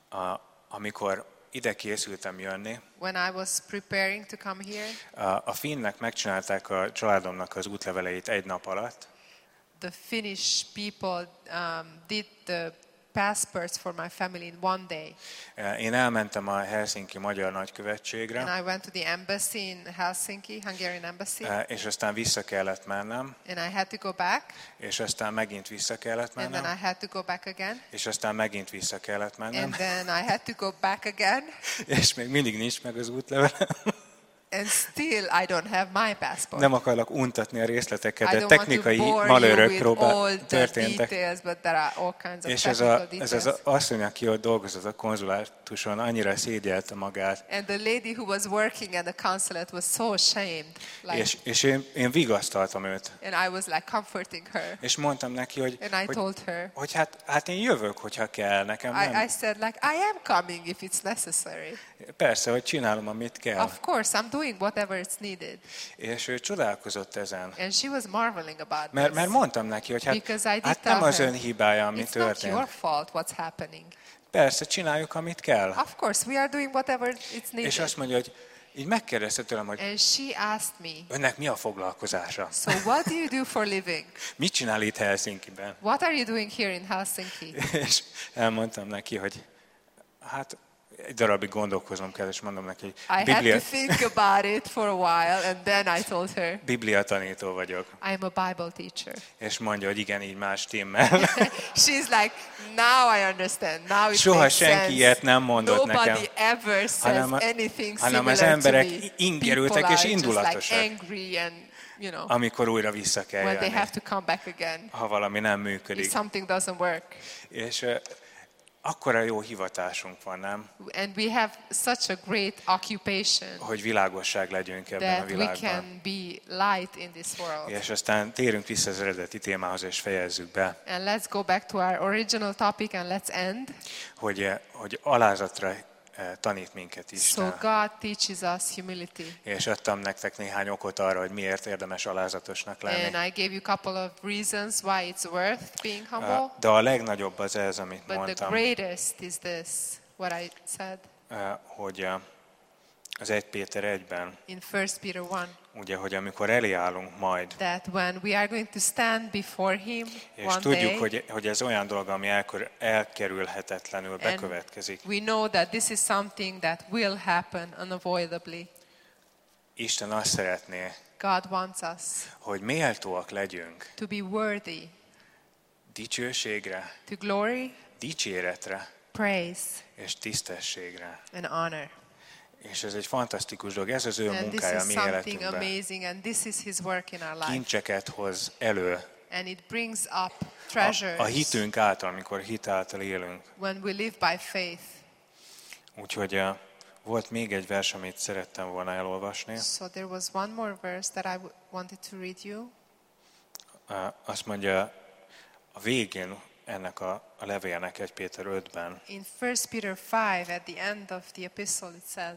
Amikor ide készültem jönni, When I was preparing to come here, a finnek megcsinálták a családomnak az útleveleit egy nap alatt, the Finnish people did the passports for my family in one day. Én elmentem a Helsinki Magyar Nagykövetségre, And I went to the embassy in Helsinki, Hungarian embassy, és aztán vissza kellett mennem, and I had to go back, és aztán megint vissza kellett and then mennem, I had to go back again, és aztán megint vissza kellett mennem, and then I had to go back again, és még mindig nincs meg az útlevelem. and still I don't have my passport. Nem akarok untatni a részleteket, I de don't want to technikai bore you malőrök with all the történtek. details, but there are all kinds of És technical ez details. az asszony, aki ott dolgozott a konzulátuson, annyira szégyelte magát, And the lady who was working at the consulate was so ashamed. Like, és én vigasztaltam őt. and I was like comforting her. És mondtam neki, And I told her, hogy hát én jövök, hogyha kell, nekem I nem. said like, I am coming if it's necessary. Persze, hogy csinálom, amit kell. Of course, I'm doing whatever it's needed. És ő csodálkozott ezen. And she was marveling about this. Mert mondtam neki, hogy Because I did hát tell nem az her, ön hibája, ami It's not your történt. fault what's happening. Persze, csináljuk, amit kell. Of course, we are doing whatever it's needed. És azt mondja, hogy így megkérdezte tőlem, hogy And she asked me, önnek mi a foglalkozása? so what do you do for living? Mit csinál itt Helsinkiben? What are you doing here in Helsinki? És elmondtam neki, hogy hát egy darabig gondolkoznom kell, és mondom neki, hogy I had to think about it for a while, and then I told her, Biblia tanító vagyok. I'm a Bible teacher. És mondja, hogy igen, így más timmel. She's like, now I understand. Now it Soha makes senki sense. ilyet nem mondott Nobody nekem. ever says anything hanem similar az emberek to me. ingerültek People és are just indulatosak, like angry and, you know, amikor újra vissza kell when they jönni, have to come back again. ha valami nem If működik. something doesn't work. És akkora jó hivatásunk van, nem? And we have such a great occupation Hogy világosság legyünk ebben a that we világban. can be light in this world. És aztán térünk vissza az eredeti témához, és fejezzük be, And let's go back to our original topic and let's end. hogy alázatra tanít minket So Isten. God teaches us humility. És adtam nektek néhány okot arra, hogy miért érdemes alázatosnak And lenni. I gave you a couple of reasons why it's worth being humble. De a legnagyobb az ez, amit But the mondtam, greatest is this, what I said hogy az 1 Péter 1-ben, in 1 Peter 1, ugye, hogy amikor elé állunk majd, that when we are going to stand before Him és one tudjuk, day, hogy ez olyan dolog, ami elkerülhetetlenül bekövetkezik. we know that this is something that will happen unavoidably. Isten azt szeretné, God wants us hogy méltóak legyünk to be worthy dicsőségre, to glory, dicséretre praise, és tisztességre. and honor. És ez egy fantasztikus dolog, ez az ő And this munkája a is mi something életünkben. amazing, and this is His work in our life. Kincseket hoz elő And it brings up treasures a hitünk által, amikor hit által élünk. when we live by faith. Úgyhogy volt még egy vers, amit szerettem volna elolvasni. So there was one more verse that I wanted to read you. Azt mondja a végén ennek a levélnek 1 Péter 5-ben, In 1 Peter 5, at the end of the epistle, it says,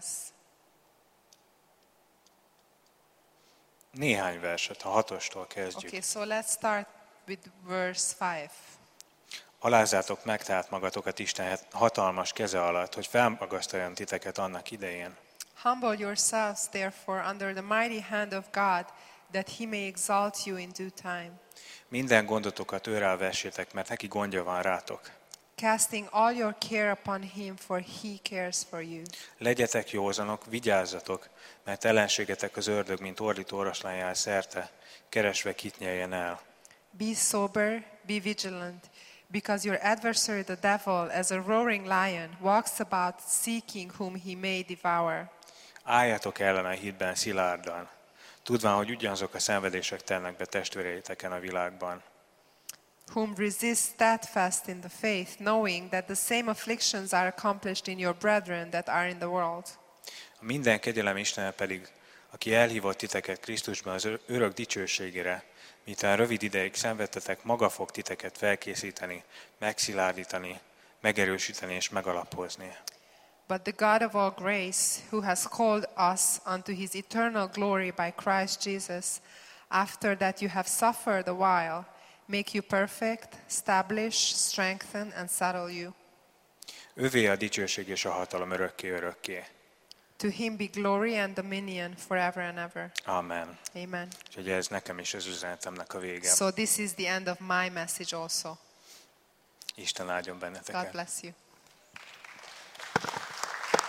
néhány verset, a 6-ostól kezdjük. okay, so let's start with verse 5. Alázátok meg tehát magatokat Isten hatalmas keze alatt, hogy felmagasztaljon titeket annak idején. Humble yourselves, therefore, under the mighty hand of God, that He may exalt you in due time, Minden gondotokat őre vessétek, mert neki gondja van rátok. casting all your care upon Him, for He cares for you. Legyetek józanok, vigyázzatok, mert ellenségetek az ördög, mint ordító oroszlán jár szerte, keresve kit nyeljen el. Be sober, be vigilant, Because your adversary the devil, as a roaring lion, walks about seeking whom he may devour. Álljatok ellene hitben szilárdan, tudván, hogy ugyanazok a szenvedések telnek be testvéreiteken a világban. Whom resist steadfast in the faith, knowing that the same afflictions are accomplished in your brethren that are in the world. A minden kegyelem Istene pedig, aki elhívott titeket Krisztusban az örök dicsőségére, miután rövid ideig szenvedtetek, maga fog titeket felkészíteni, megszilárdítani, megerősíteni és megalapozni. But the God of all grace, who has called us unto his eternal glory by Christ Jesus, after that you have suffered a while, make you perfect, establish, strengthen, and settle you. Ővé a dicsőség és a hatalom örökké. To him be glory and dominion forever and ever. Amen. Amen. Úgyhogy ez nekem is az üzenetemnek a vége. So this is the end of my message also. Isten áldjon benneteket. God bless you.